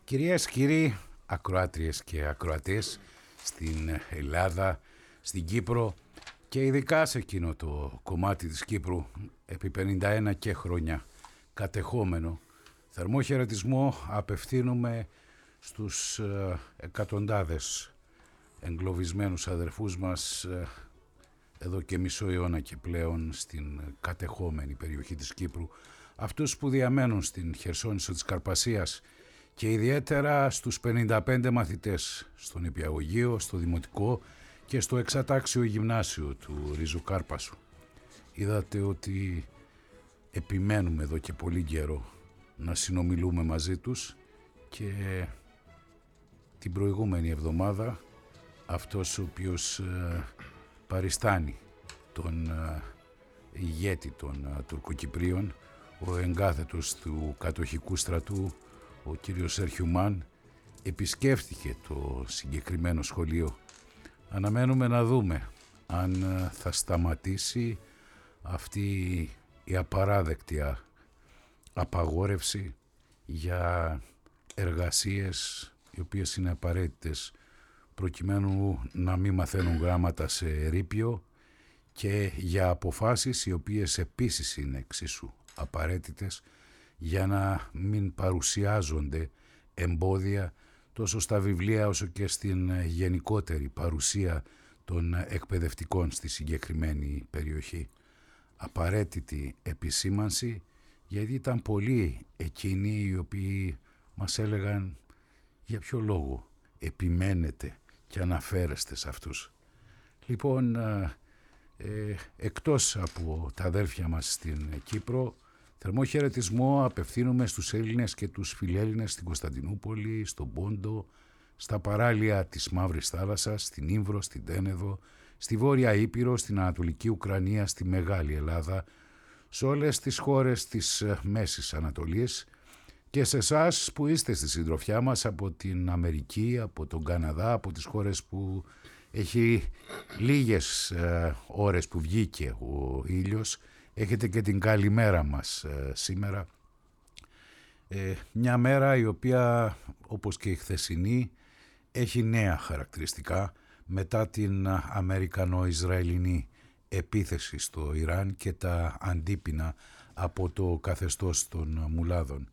Κυρίες, κύριοι, ακροάτριες και ακροατές στην Ελλάδα, στην Κύπρο και ειδικά σε εκείνο το κομμάτι της Κύπρου επί 51 και χρόνια κατεχόμενο, θερμό χαιρετισμό απευθύνουμε στους εκατοντάδες εγκλωβισμένους αδερφούς μας εδώ και μισό αιώνα και πλέον στην κατεχόμενη περιοχή της Κύπρου, αυτούς που διαμένουν στην Χερσόνησο της Καρπασίας και ιδιαίτερα στους 55 μαθητές στον Νηπιαγωγείο, στο Δημοτικό και στο εξατάξιο γυμνάσιο του Ρίζου Κάρπασου. Είδατε ότι επιμένουμε εδώ και πολύ καιρό να συνομιλούμε μαζί τους και την προηγούμενη εβδομάδα αυτός ο οποίος παριστάνει τον ηγέτη των Τουρκοκυπρίων, ο εγκάθετος του κατοχικού στρατού, ο κύριος Σερχιουμάν, επισκέφθηκε το συγκεκριμένο σχολείο. Αναμένουμε να δούμε αν θα σταματήσει αυτή η απαράδεκτη απαγόρευση για εργασίες οι οποίες είναι απαραίτητες προκειμένου να μην μαθαίνουν γράμματα σε ερείπιο και για αποφάσεις οι οποίες επίσης είναι εξίσου απαραίτητες για να μην παρουσιάζονται εμπόδια τόσο στα βιβλία όσο και στην γενικότερη παρουσία των εκπαιδευτικών στη συγκεκριμένη περιοχή. Απαραίτητη επισήμανση, γιατί ήταν πολλοί εκείνοι οι οποίοι μας έλεγαν για ποιο λόγο επιμένετε και αναφέρεστε σε αυτούς. Λοιπόν, εκτός από τα αδέρφια μας στην Κύπρο, θερμό χαιρετισμό απευθύνουμε στους Έλληνες και τους φιλέλληνες στην Κωνσταντινούπολη, στον Πόντο, στα παράλια της Μαύρης Θάλασσας, στην Ήμβρο, στην Τένεδο, στη Βόρεια Ήπειρο, στην Ανατολική Ουκρανία, στη Μεγάλη Ελλάδα, σε όλες τις χώρες της Μέσης Ανατολής και σε εσάς που είστε στη συντροφιά μας από την Αμερική, από τον Καναδά, από τις χώρες που έχει λίγες ώρες που βγήκε ο ήλιος. Έχετε και την καλημέρα μας σήμερα. Μια μέρα η οποία, όπως και η χθεσινή, έχει νέα χαρακτηριστικά μετά την Αμερικανο-Ισραηλινή επίθεση στο Ιράν και τα αντίπεινα από το καθεστώς των Μουλάδων.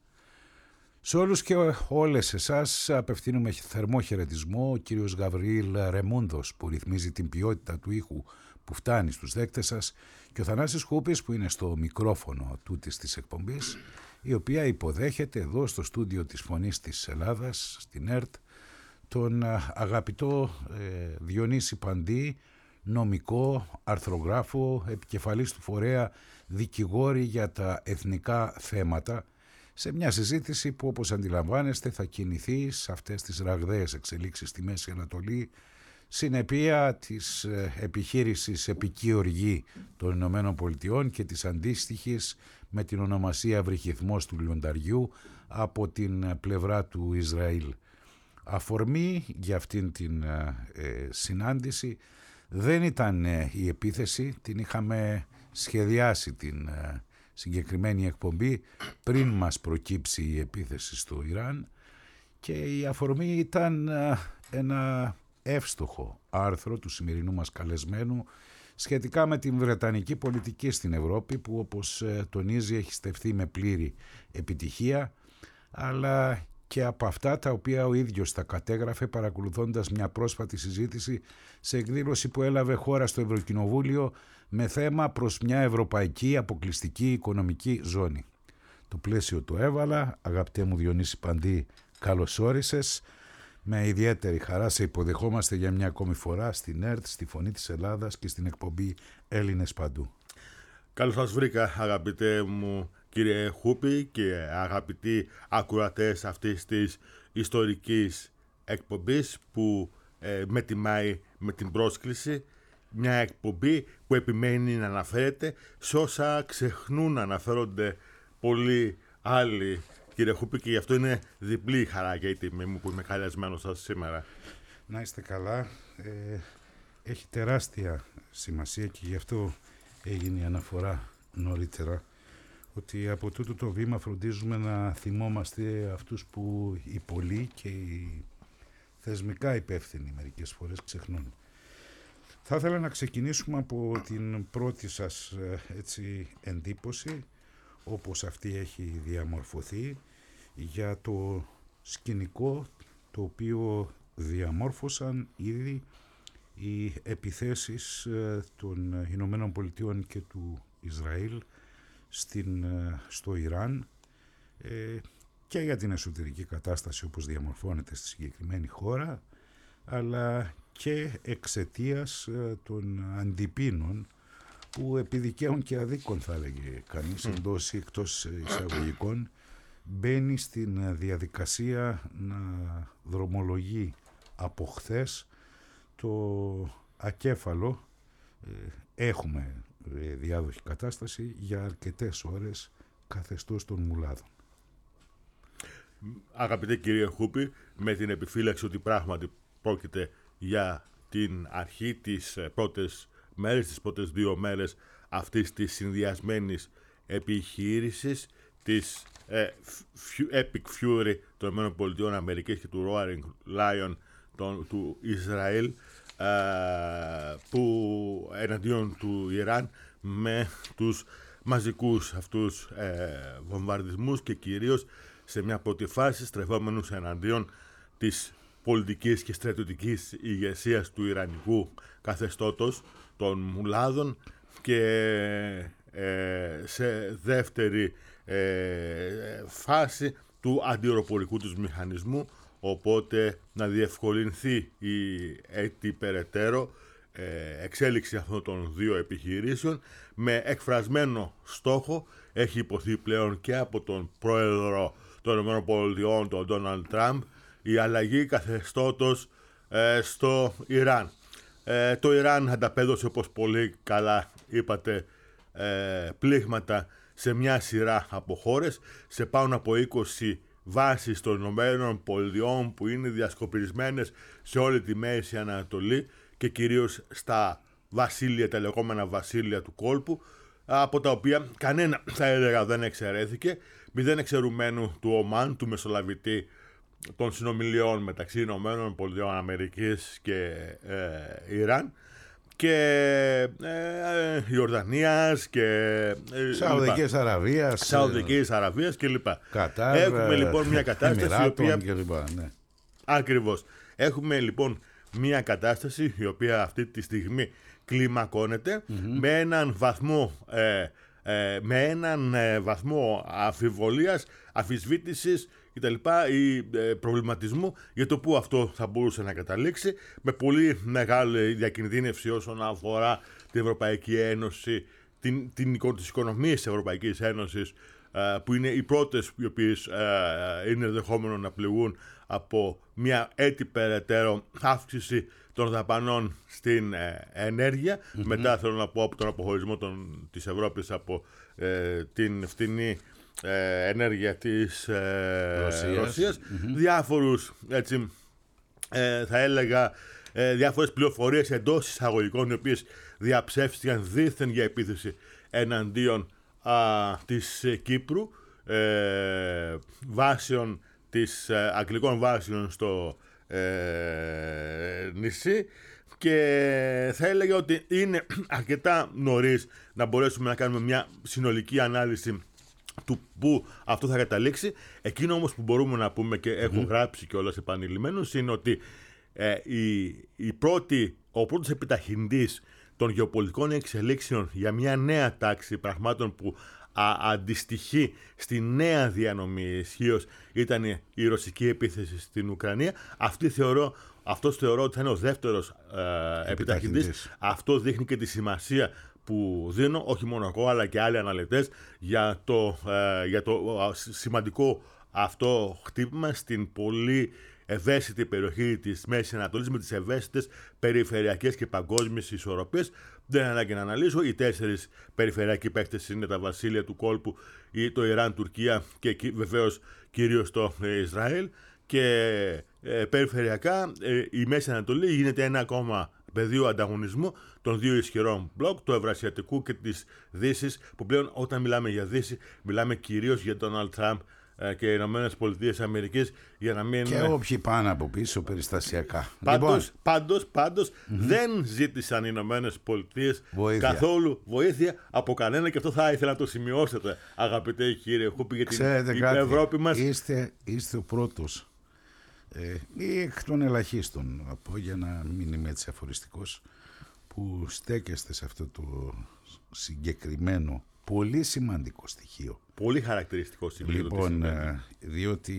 Σε όλους και όλες εσάς απευθύνουμε θερμό χαιρετισμό. Ο κύριος Γαβριήλ Ρεμούντος που ρυθμίζει την ποιότητα του ήχου που φτάνει στους δέκτες σας και ο Θανάσης Χούπης που είναι στο μικρόφωνο τούτης της εκπομπής, η οποία υποδέχεται εδώ στο στούντιο της Φωνής της Ελλάδας, στην ΕΡΤ, τον αγαπητό Διονύση Παντή, νομικό, αρθρογράφο, επικεφαλής του φορέα δικηγόρη για τα εθνικά θέματα, σε μια συζήτηση που, όπως αντιλαμβάνεστε, θα κινηθεί σε αυτές τις ραγδαίες εξελίξεις στη Μέση Ανατολή, συνεπία της επιχείρησης Επική Οργή των Ηνωμένων Πολιτειών και της αντίστοιχης με την ονομασία Βρυχυθμός του Λιονταριού από την πλευρά του Ισραήλ. Αφορμή για αυτήν την συνάντηση δεν ήταν η επίθεση, την είχαμε σχεδιάσει την συγκεκριμένη εκπομπή πριν μας προκύψει η επίθεση στο Ιράν και η αφορμή ήταν ένα εύστοχο άρθρο του σημερινού μας καλεσμένου σχετικά με την βρετανική πολιτική στην Ευρώπη που, όπως τονίζει, έχει στεφθεί με πλήρη επιτυχία, αλλά και από αυτά τα οποία ο ίδιος τα κατέγραφε παρακολουθώντας μια πρόσφατη συζήτηση σε εκδήλωση που έλαβε χώρα στο Ευρωκοινοβούλιο με θέμα προς μια ευρωπαϊκή αποκλειστική οικονομική ζώνη. Το πλαίσιο το έβαλα, αγαπητέ μου Διονύση Παντή, καλώς όρισες. Με ιδιαίτερη χαρά σε υποδεχόμαστε για μια ακόμη φορά στην ΕΡΤ, στη Φωνή της Ελλάδας και στην εκπομπή Έλληνες Παντού. Καλώς σας βρήκα, αγαπητέ μου κύριε Χούπη και αγαπητοί ακροατές αυτής της ιστορικής εκπομπής που με τιμάει με την πρόσκληση. Μια εκπομπή που επιμένει να αναφέρεται σε όσα ξεχνούν να αναφέρονται πολλοί άλλοι, κύριε Χούπη, και γι' αυτό είναι διπλή η χαρά και η τιμή μου που είμαι καλεσμένος σας σήμερα. Να είστε καλά. Έχει τεράστια σημασία και γι' αυτό έγινε η αναφορά νωρίτερα ότι από τούτο το βήμα φροντίζουμε να θυμόμαστε αυτούς που οι πολλοί και οι θεσμικά υπεύθυνοι μερικές φορές ξεχνούν. Θα ήθελα να ξεκινήσουμε από την πρώτη σας εντύπωση, όπως αυτή έχει διαμορφωθεί, για το σκηνικό το οποίο διαμόρφωσαν ήδη οι επιθέσεις των Ηνωμένων Πολιτειών και του Ισραήλ στο Ιράν, και για την εσωτερική κατάσταση όπως διαμορφώνεται στη συγκεκριμένη χώρα, αλλά και εξαιτίας των αντιπίνων που επιδικαίων και αδίκων, θα έλεγε κανείς, εντός ή εκτός εισαγωγικών, μπαίνει στην διαδικασία να δρομολογεί από χθες το ακέφαλο. Έχουμε διάδοχη κατάσταση για αρκετές ώρες καθεστώς των μουλάδων. Αγαπητέ κύριε Χούπη, με την επιφύλαξη ότι πράγματι πρόκειται για την αρχή της πρώτες μέρες, τις πρώτες 2 μέρες αυτής της συνδυασμένης επιχείρησης της Epic Fury των ΗΠΑ και του Roaring Lion του Ισραήλ, που εναντίον του Ιράν, με τους μαζικούς αυτούς βομβαρδισμούς και κυρίως σε μια πρώτη φάση στρεφόμενους εναντίον της πολιτικής και στρατιωτικής ηγεσίας του Ιρανικού καθεστώτος των μουλάδων, και σε δεύτερη φάση του αντιεροπορικού τους μηχανισμού, οπότε να διευκολυνθεί η περαιτέρω εξέλιξη αυτών των 2 επιχειρήσεων, με εκφρασμένο στόχο, έχει υποθεί πλέον και από τον πρόεδρο των ΗΠΑ, τον Ντόναλντ Τραμπ, η αλλαγή καθεστώτος στο Ιράν. Το Ιράν ανταπέδωσε, όπως πολύ καλά είπατε, πλήγματα σε μια σειρά από χώρες, σε πάνω από 20 βάσεις των ΗΠΑ που είναι διασκοπισμένες σε όλη τη Μέση Ανατολή και κυρίως στα βασίλεια, τα λεγόμενα βασίλεια του κόλπου, από τα οποία κανένα, θα έλεγα, δεν εξαιρέθηκε, μηδέν εξαιρουμένου του Ομάν, του μεσολαβητή των συνομιλιών μεταξύ Ηνωμένων Πολιτειών Αμερικής και Ιράν, και Ιορδανίας και Σαουδικής Αραβίας κλπ. Έχουμε λοιπόν μια κατάσταση η οποία... ναι. Ακριβώς. Έχουμε λοιπόν μια κατάσταση η οποία αυτή τη στιγμή κλιμακώνεται με έναν βαθμό αμφιβολίας, αφισβήτησης κτλ. Ή προβληματισμού για το πού αυτό θα μπορούσε να καταλήξει, με πολύ μεγάλη διακινδύνευση όσον αφορά την Ευρωπαϊκή Ένωση, τις οικονομίες της Ευρωπαϊκής Ένωσης, που είναι οι πρώτες οι οποίες είναι δεχόμενο να πληγούν από μια περαιτέρω αύξηση των δαπανών στην ενέργεια, μετά θέλω να πω από τον αποχωρισμό της Ευρώπης από την φτηνή ενέργεια της Ρωσίας. Διάφορους, έτσι, θα έλεγα, διάφορες πληροφορίες εντός εισαγωγικών, οι οποίες διαψεύστηκαν δήθεν για επίθεση εναντίον της Κύπρου, βάσεων της αγγλικών βάσεων στο νησί, και θα έλεγα ότι είναι αρκετά νωρίς να μπορέσουμε να κάνουμε μια συνολική ανάλυση του που αυτό θα καταλήξει. Εκείνο όμως που μπορούμε να πούμε, και έχω γράψει κιόλας επανειλημμένως, είναι ότι ο πρώτος επιταχυντής των γεωπολιτικών εξελίξεων για μια νέα τάξη πράγματων που αντιστοιχεί στη νέα διανομή ισχύως ήταν η ρωσική επίθεση στην Ουκρανία. Αυτός θεωρώ ότι θα είναι ο δεύτερος επιταχυντής. Αυτό δείχνει και τη σημασία που δίνω, όχι μόνο εγώ αλλά και άλλοι αναλυτές, για το σημαντικό αυτό χτύπημα στην πολύ ευαίσθητη περιοχή της Μέσης Ανατολής, με τις ευαίσθητες περιφερειακές και παγκόσμιες ισορροπίες. Δεν είναι ανάγκη να αναλύσω. Οι 4 περιφερειακοί παίκτες είναι τα βασίλεια του κόλπου, το Ιράν, Τουρκία και βεβαίως κυρίως το Ισραήλ. Και περιφερειακά η Μέση Ανατολή γίνεται ένα ακόμα πεδίο ανταγωνισμού των δύο ισχυρών μπλοκ, του Ευρασιατικού και της Δύσης, που πλέον όταν μιλάμε για Δύση, μιλάμε κυρίως για τον Ντόναλντ Τραμπ και οι Ηνωμένες Πολιτείες Αμερικής, για να μην... Και όποιοι πάνε από πίσω περιστασιακά. Πάντως δεν ζήτησαν οι Ηνωμένες Πολιτείες καθόλου βοήθεια από κανένα, και αυτό θα ήθελα να το σημειώσετε, αγαπητέ κύριε Χούπη, για την Ευρώπη μας. Είστε ο πρώτος ή εκ των ελαχίστων, να πω, για να μην είμαι έτσι αφοριστικός, που στέκεστε σε αυτό το συγκεκριμένο πολύ σημαντικό στοιχείο. Πολύ χαρακτηριστικό στοιχείο. Λοιπόν, διότι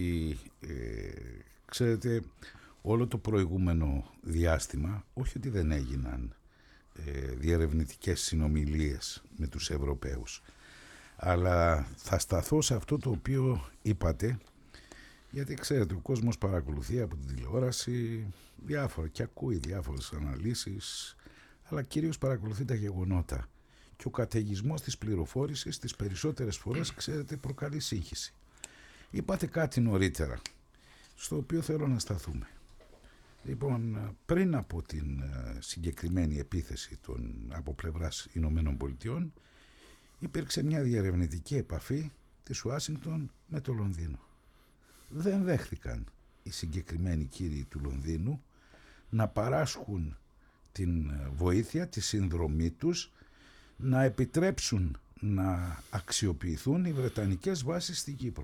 ξέρετε, όλο το προηγούμενο διάστημα, όχι ότι δεν έγιναν διερευνητικές συνομιλίες με τους Ευρωπαίους, αλλά θα σταθώ σε αυτό το οποίο είπατε, γιατί ξέρετε, ο κόσμος παρακολουθεί από την τηλεόραση διάφορα και ακούει διάφορες αναλύσεις, αλλά κυρίως παρακολουθεί τα γεγονότα. Και ο καταιγισμός της πληροφόρησης τις περισσότερες φορές, ξέρετε, προκαλεί σύγχυση. Είπατε κάτι νωρίτερα, στο οποίο θέλω να σταθούμε. Λοιπόν, πριν από την συγκεκριμένη επίθεση από πλευράς Ηνωμένων Πολιτειών, υπήρξε μια διερευνητική επαφή της Ουάσιγκτον με το Λονδίνο. Δεν δέχθηκαν οι συγκεκριμένοι κύριοι του Λονδίνου να παράσχουν την βοήθεια, τη συνδρομή τους, να επιτρέψουν να αξιοποιηθούν οι βρετανικές βάσεις στην Κύπρο.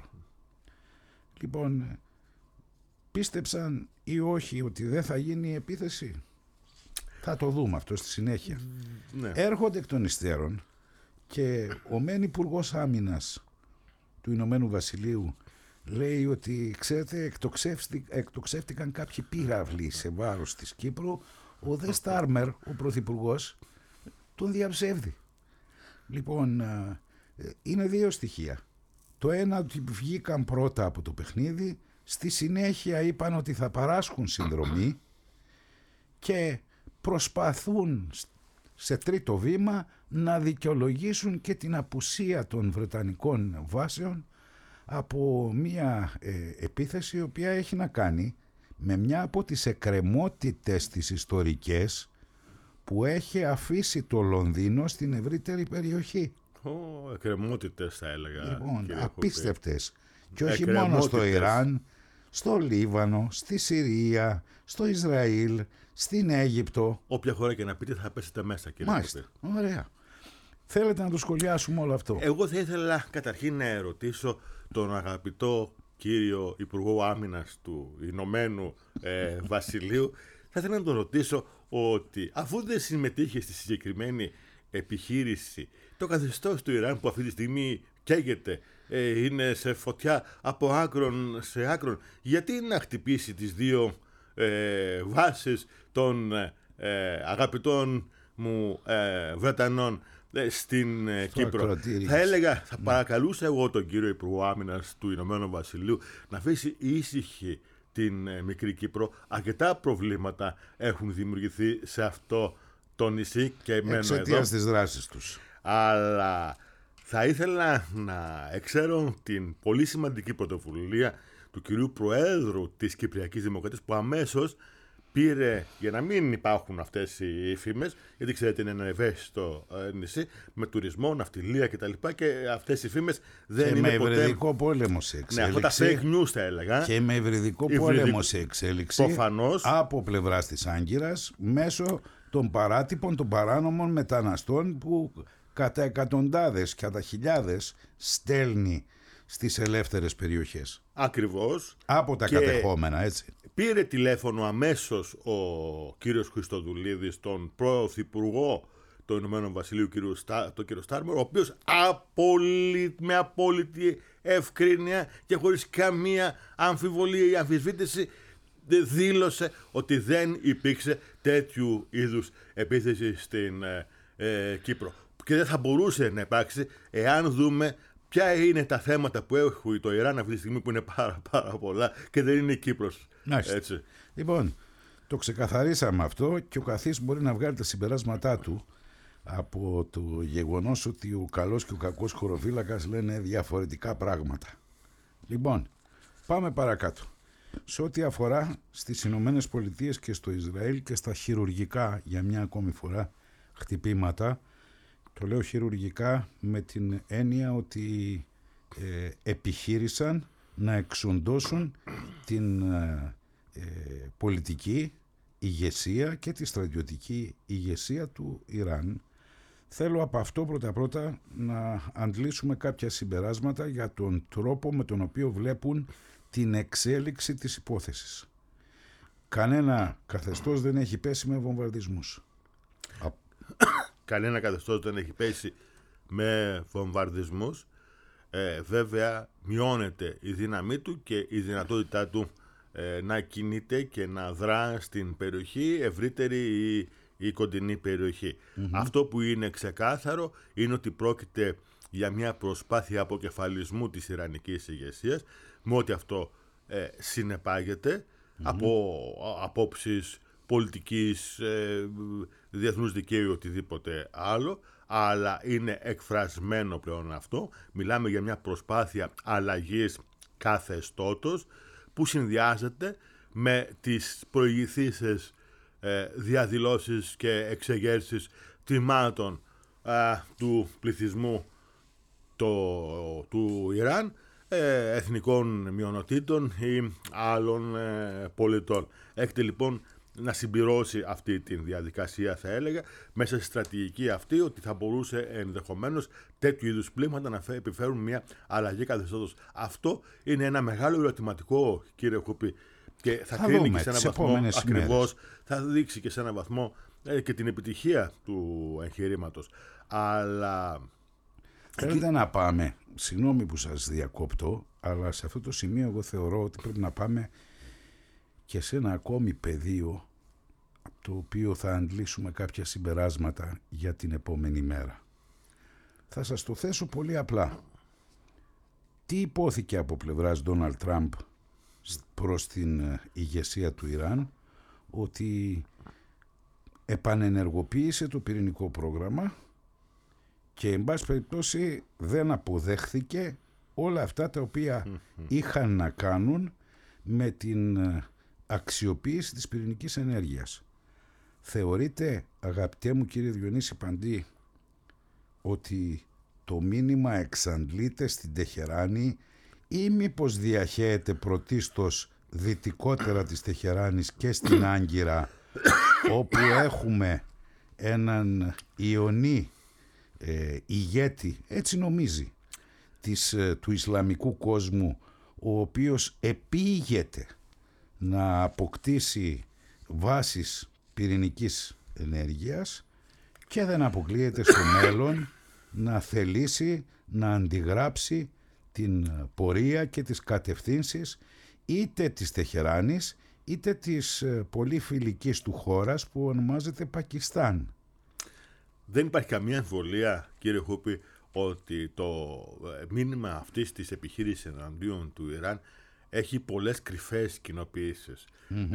Λοιπόν, πίστεψαν ή όχι ότι δεν θα γίνει η επίθεση? Θα το δούμε αυτό στη συνέχεια. Ναι. Έρχονται εκ των υστέρων και ο μεν Υπουργός Άμυνας του Ηνωμένου Βασιλείου λέει ότι, ξέρετε, εκτοξεύτηκαν κάποιοι πύραυλοι σε βάρος της Κύπρου. Ο Δε Στάρμερ, ο Πρωθυπουργός, τον διαψεύδει. Λοιπόν, είναι δύο στοιχεία. Το ένα, ότι βγήκαν πρώτα από το παιχνίδι, στη συνέχεια είπαν ότι θα παράσχουν συνδρομή και προσπαθούν σε τρίτο βήμα να δικαιολογήσουν και την απουσία των βρετανικών βάσεων από μια επίθεση η οποία έχει να κάνει με μια από τις εκκρεμότητες τις ιστορικές που έχει αφήσει το Λονδίνο στην ευρύτερη περιοχή. Εκκρεμότητες θα έλεγα. Λοιπόν, απίστευτες. Και όχι μόνο στο Ιράν, στο Λίβανο, στη Συρία, στο Ισραήλ, στην Αίγυπτο. Όποια χώρα και να πείτε θα πέσετε μέσα, κύριε. Μάλιστα, ωραία. Θέλετε να το σχολιάσουμε όλο αυτό? Εγώ θα ήθελα καταρχήν να ερωτήσω τον αγαπητό κύριο Υπουργό Άμυνας του Ηνωμένου Βασιλείου. Θα ήθελα να τον ρωτήσω ότι αφού δεν συμμετείχε στη συγκεκριμένη επιχείρηση, το καθεστώς του Ιράν που αυτή τη στιγμή καίγεται, είναι σε φωτιά από άκρον σε άκρον, γιατί να χτυπήσει τις δύο βάσεις των αγαπητών μου Βρετανών στην Κύπρο? Θα έλεγα, θα παρακαλούσα εγώ τον κύριο Υπουργό Άμυνας του Ηνωμένου Βασιλείου να αφήσει ήσυχη την μικρή Κύπρο. Αρκετά προβλήματα έχουν δημιουργηθεί σε αυτό το νησί και μένω εδώ εξαιτίας της δράσης τους. Αλλά θα ήθελα να εξέρω την πολύ σημαντική πρωτοβουλία του κυρίου Προέδρου της Κυπριακής Δημοκρατίας, που αμέσως πήρε, για να μην υπάρχουν αυτές οι φήμες, γιατί ξέρετε είναι ένα ευαίσθητο νησί με τουρισμό, ναυτιλία κτλ. Και αυτές οι φήμες δεν και είναι με ποτέ... υβριδικό πόλεμο σε εξέλιξη. Ναι, αυτά τα fake news θα έλεγα. Και με υβριδικό πόλεμο σε εξέλιξη. Προφανώς. Από πλευράς της Άγκυρας, μέσω των παράτυπων, των παράνομων μεταναστών που κατά εκατοντάδες, κατά χιλιάδες στέλνει στις ελεύθερες περιοχές. Ακριβώς. Από τα κατεχόμενα, έτσι. Πήρε τηλέφωνο αμέσως ο κύριος Χριστοδουλίδης, τον Πρωθυπουργό του Ηνωμένου Βασιλείου, τον κύριο Στάρμερ, ο οποίος με απόλυτη ευκρίνεια και χωρίς καμία αμφιβολία ή αμφισβήτηση δήλωσε ότι δεν υπήρξε τέτοιου είδους επίθεση στην Κύπρο. Και δεν θα μπορούσε να υπάρξει εάν δούμε ποια είναι τα θέματα που έχει το Ιράν αυτή τη στιγμή, που είναι πάρα πολλά και δεν είναι η Κύπρος. Έτσι. Λοιπόν, το ξεκαθαρίσαμε αυτό και ο καθής μπορεί να βγάλει τα συμπεράσματά του από το γεγονός ότι ο καλός και ο κακός χωροφύλακας λένε διαφορετικά πράγματα. Λοιπόν, πάμε παρακάτω. Σε ό,τι αφορά στις Ηνωμένες Πολιτείες και στο Ισραήλ και στα χειρουργικά, για μια ακόμη φορά, χτυπήματα, το λέω χειρουργικά με την έννοια ότι επιχείρησαν να εξοντώσουν την πολιτική ηγεσία και τη στρατιωτική ηγεσία του Ιράν. Θέλω από αυτό πρώτα να αντλήσουμε κάποια συμπεράσματα για τον τρόπο με τον οποίο βλέπουν την εξέλιξη της υπόθεσης. Κανένα καθεστώς δεν έχει πέσει με βομβαρδισμούς. Κανένα καθεστώς δεν έχει πέσει με βομβαρδισμούς. Βέβαια μειώνεται η δύναμή του και η δυνατότητά του να κινείται και να δρά στην περιοχή ευρύτερη ή κοντινή περιοχή. Αυτό που είναι ξεκάθαρο είναι ότι πρόκειται για μια προσπάθεια αποκεφαλισμού της ιρανικής ηγεσίας, με ό,τι αυτό συνεπάγεται από απόψεις πολιτικής, διεθνούς δικαίου, οτιδήποτε άλλο, αλλά είναι εκφρασμένο πλέον αυτό. Μιλάμε για μια προσπάθεια αλλαγής καθεστώτος που συνδυάζεται με τις προηγηθήσεις διαδηλώσεις και εξεγέρσεις τμήματων του πληθυσμού του Ιράν, εθνικών μειονοτήτων ή άλλων πολιτών. Έχετε λοιπόν να συμπληρώσει αυτή τη διαδικασία, θα έλεγα, μέσα στη στρατηγική αυτή, ότι θα μπορούσε ενδεχομένως τέτοιου είδους πλήγματα να επιφέρουν μια αλλαγή καθεστώτος. Αυτό είναι ένα μεγάλο ερωτηματικό, κύριε Χούπη, και θα κρίνει και σε έναν βαθμό ακριβώς, θα δείξει και σε έναν βαθμό και την επιτυχία του εγχειρήματος. Αλλά θέλετε να πάμε, συγγνώμη που σας διακόπτω, αλλά σε αυτό το σημείο εγώ θεωρώ ότι πρέπει να πάμε και σε ένα ακόμη πεδίο, από το οποίο θα αντλήσουμε κάποια συμπεράσματα για την επόμενη μέρα. Θα σας το θέσω πολύ απλά. Τι υπόθηκε από πλευράς Ντόναλντ Τραμπ προς την ηγεσία του Ιράν? Ότι επανενεργοποίησε το πυρηνικό πρόγραμμα και εν πάση περιπτώσει δεν αποδέχθηκε όλα αυτά τα οποία είχαν να κάνουν με την αξιοποίηση της πυρηνικής ενέργειας. Θεωρείτε, αγαπητέ μου κύριε Διονύση Παντή, ότι το μήνυμα εξαντλείται στην Τεχεράνη ή μήπως διαχέεται πρωτίστως δυτικότερα της Τεχεράνης και στην Άγκυρα, όπου έχουμε έναν Ιωνί ηγέτη, έτσι νομίζει, του Ισλαμικού κόσμου, ο οποίος επήγεται να αποκτήσει βάσεις πυρηνικής ενέργειας και δεν αποκλείεται στο μέλλον να θελήσει να αντιγράψει την πορεία και τις κατευθύνσεις είτε της Τεχεράνης είτε της πολύ φιλικής του χώρας που ονομάζεται Πακιστάν. Δεν υπάρχει καμία αμφιβολία, κύριε Χούπη, ότι το μήνυμα αυτής της επιχείρησης εναντίον του Ιράν έχει πολλές κρυφές κοινοποιήσεις.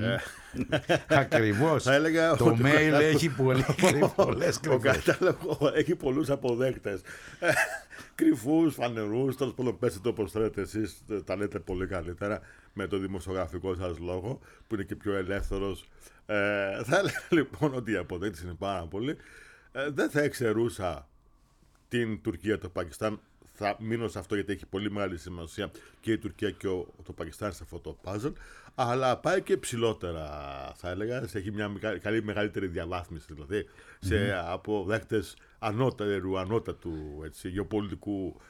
Ακριβώς. Θα έλεγα το mail έχει πολλές κρυφές. Ο κατάλογος έχει πολλούς αποδέκτες. Κρυφούς, φανερούς, τέλος πάντων πέστε το όπως θέλετε εσείς, τα λέτε πολύ καλύτερα με το δημοσιογραφικό σας λόγο, που είναι και πιο ελεύθερος. Θα έλεγα λοιπόν ότι οι αποδέκτες είναι πάρα πολλοί. Δεν θα εξαιρούσα την Τουρκία, το Πακιστάν. Θα μείνω σε αυτό γιατί έχει πολύ μεγάλη σημασία και η Τουρκία και το Πακιστάν σε αυτό το puzzle. Αλλά πάει και ψηλότερα, θα έλεγα. Έχει μια μεγαλύτερη διαβάθμιση, δηλαδή σε αποδέκτες ανώτατου γεωπολιτικού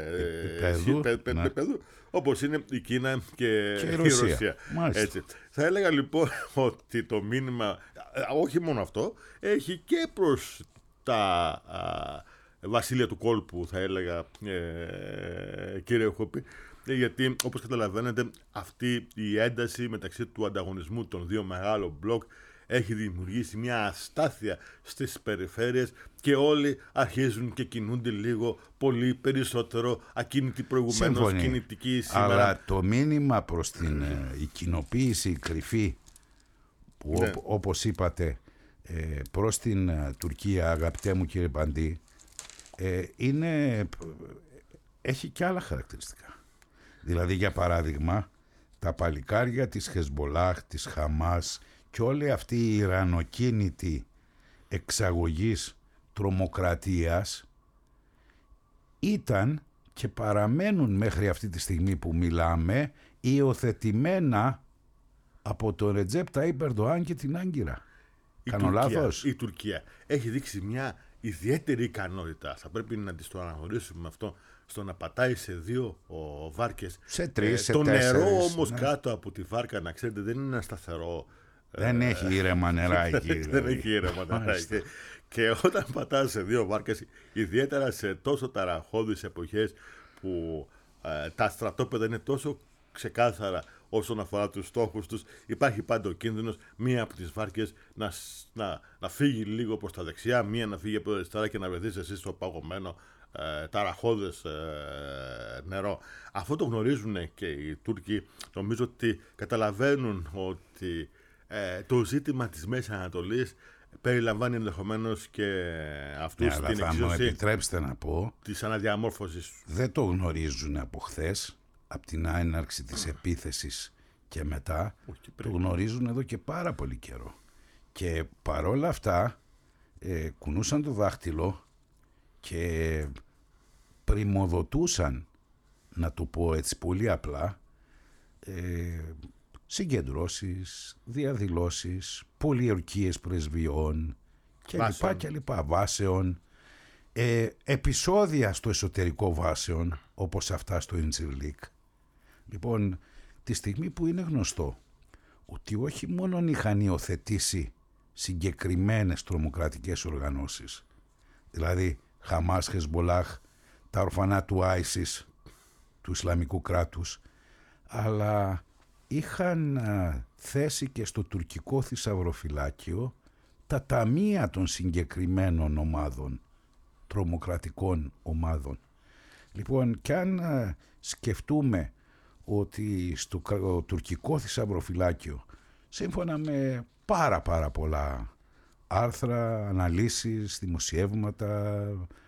επίπεδου, όπως είναι η Κίνα και η Ρωσία. Έτσι. Θα έλεγα λοιπόν ότι το μήνυμα, όχι μόνο αυτό, έχει και προς τα βασίλεια του κόλπου, θα έλεγα, κύριε Χούπη, γιατί όπως καταλαβαίνετε αυτή η ένταση μεταξύ του ανταγωνισμού των δύο μεγάλων μπλοκ έχει δημιουργήσει μια αστάθεια στις περιφέρειες και όλοι αρχίζουν και κινούνται λίγο πολύ περισσότερο ακίνητοι προηγουμένως, κινητικοί σήμερα. Αλλά το μήνυμα προς την η κοινοποίηση κρυφή που όπως είπατε προς την Τουρκία, αγαπητέ μου κύριε Παντή, έχει και άλλα χαρακτηριστικά. Δηλαδή για παράδειγμα τα παλικάρια της Χεσμπολάχ, της Χαμάς και όλη αυτή η ιρανοκίνητη εξαγωγής τρομοκρατίας ήταν και παραμένουν μέχρι αυτή τη στιγμή που μιλάμε υιοθετημένα από τον Ρετζέπ Ταΐπ Ερντοάν και την Άγκυρα. Κάνω λάθος? Η Τουρκία έχει δείξει μια ιδιαίτερη ικανότητα. Θα πρέπει να τη το αναγνωρίσουμε αυτό, στο να πατάει σε 2 βάρκες. Σε 3, σε 4. Το νερό όμως κάτω από τη βάρκα, να ξέρετε, δεν είναι σταθερό. Δεν έχει ήρεμα νερά εκεί. Δεν έχει ήρεμα νερά εκεί. Και όταν πατάς σε 2 βάρκες, ιδιαίτερα σε τόσο ταραχώδεις εποχές που τα στρατόπεδα είναι τόσο ξεκάθαρα όσον αφορά τους στόχους τους, υπάρχει πάντα ο κίνδυνος μία από τις βάρκες να φύγει λίγο προς τα δεξιά, μία να φύγει από τα αριστερά και να βρεθείς εσύ στο παγωμένο ταραχώδες νερό. Αυτό το γνωρίζουν και οι Τούρκοι. Νομίζω ότι καταλαβαίνουν ότι το ζήτημα της Μέσης Ανατολής περιλαμβάνει ενδεχομένως και αυτούς την θα μου εξίσωση επιτρέψετε να πω, της αναδιαμόρφωσης. δεν το γνωρίζουν από χθες, από την έναρξη της επίθεσης και μετά. Το γνωρίζουν εδώ και πάρα πολύ καιρό. Και παρόλα αυτά κουνούσαν το δάχτυλο και πριμοδοτούσαν, να το πω έτσι πολύ απλά, συγκεντρώσεις, διαδηλώσεις, πολιορκίες πρεσβειών και λοιπά, βάσεων, επεισόδια στο εσωτερικό βάσεων όπως αυτά στο Ιντσιρλίκ. Λοιπόν, τη στιγμή που είναι γνωστό ότι όχι μόνο είχαν υιοθετήσει συγκεκριμένες τρομοκρατικές οργανώσεις, δηλαδή Χαμάς, Χεσμπολάχ, τα ορφανά του Άισις, του Ισλαμικού κράτους, αλλά είχαν θέσει και στο τουρκικό θησαυροφυλάκιο τα ταμεία των συγκεκριμένων ομάδων, τρομοκρατικών ομάδων. Λοιπόν, κι αν σκεφτούμε ότι στο τουρκικό θησαυροφυλάκιο, σύμφωνα με πάρα πολλά άρθρα, αναλύσεις, δημοσιεύματα,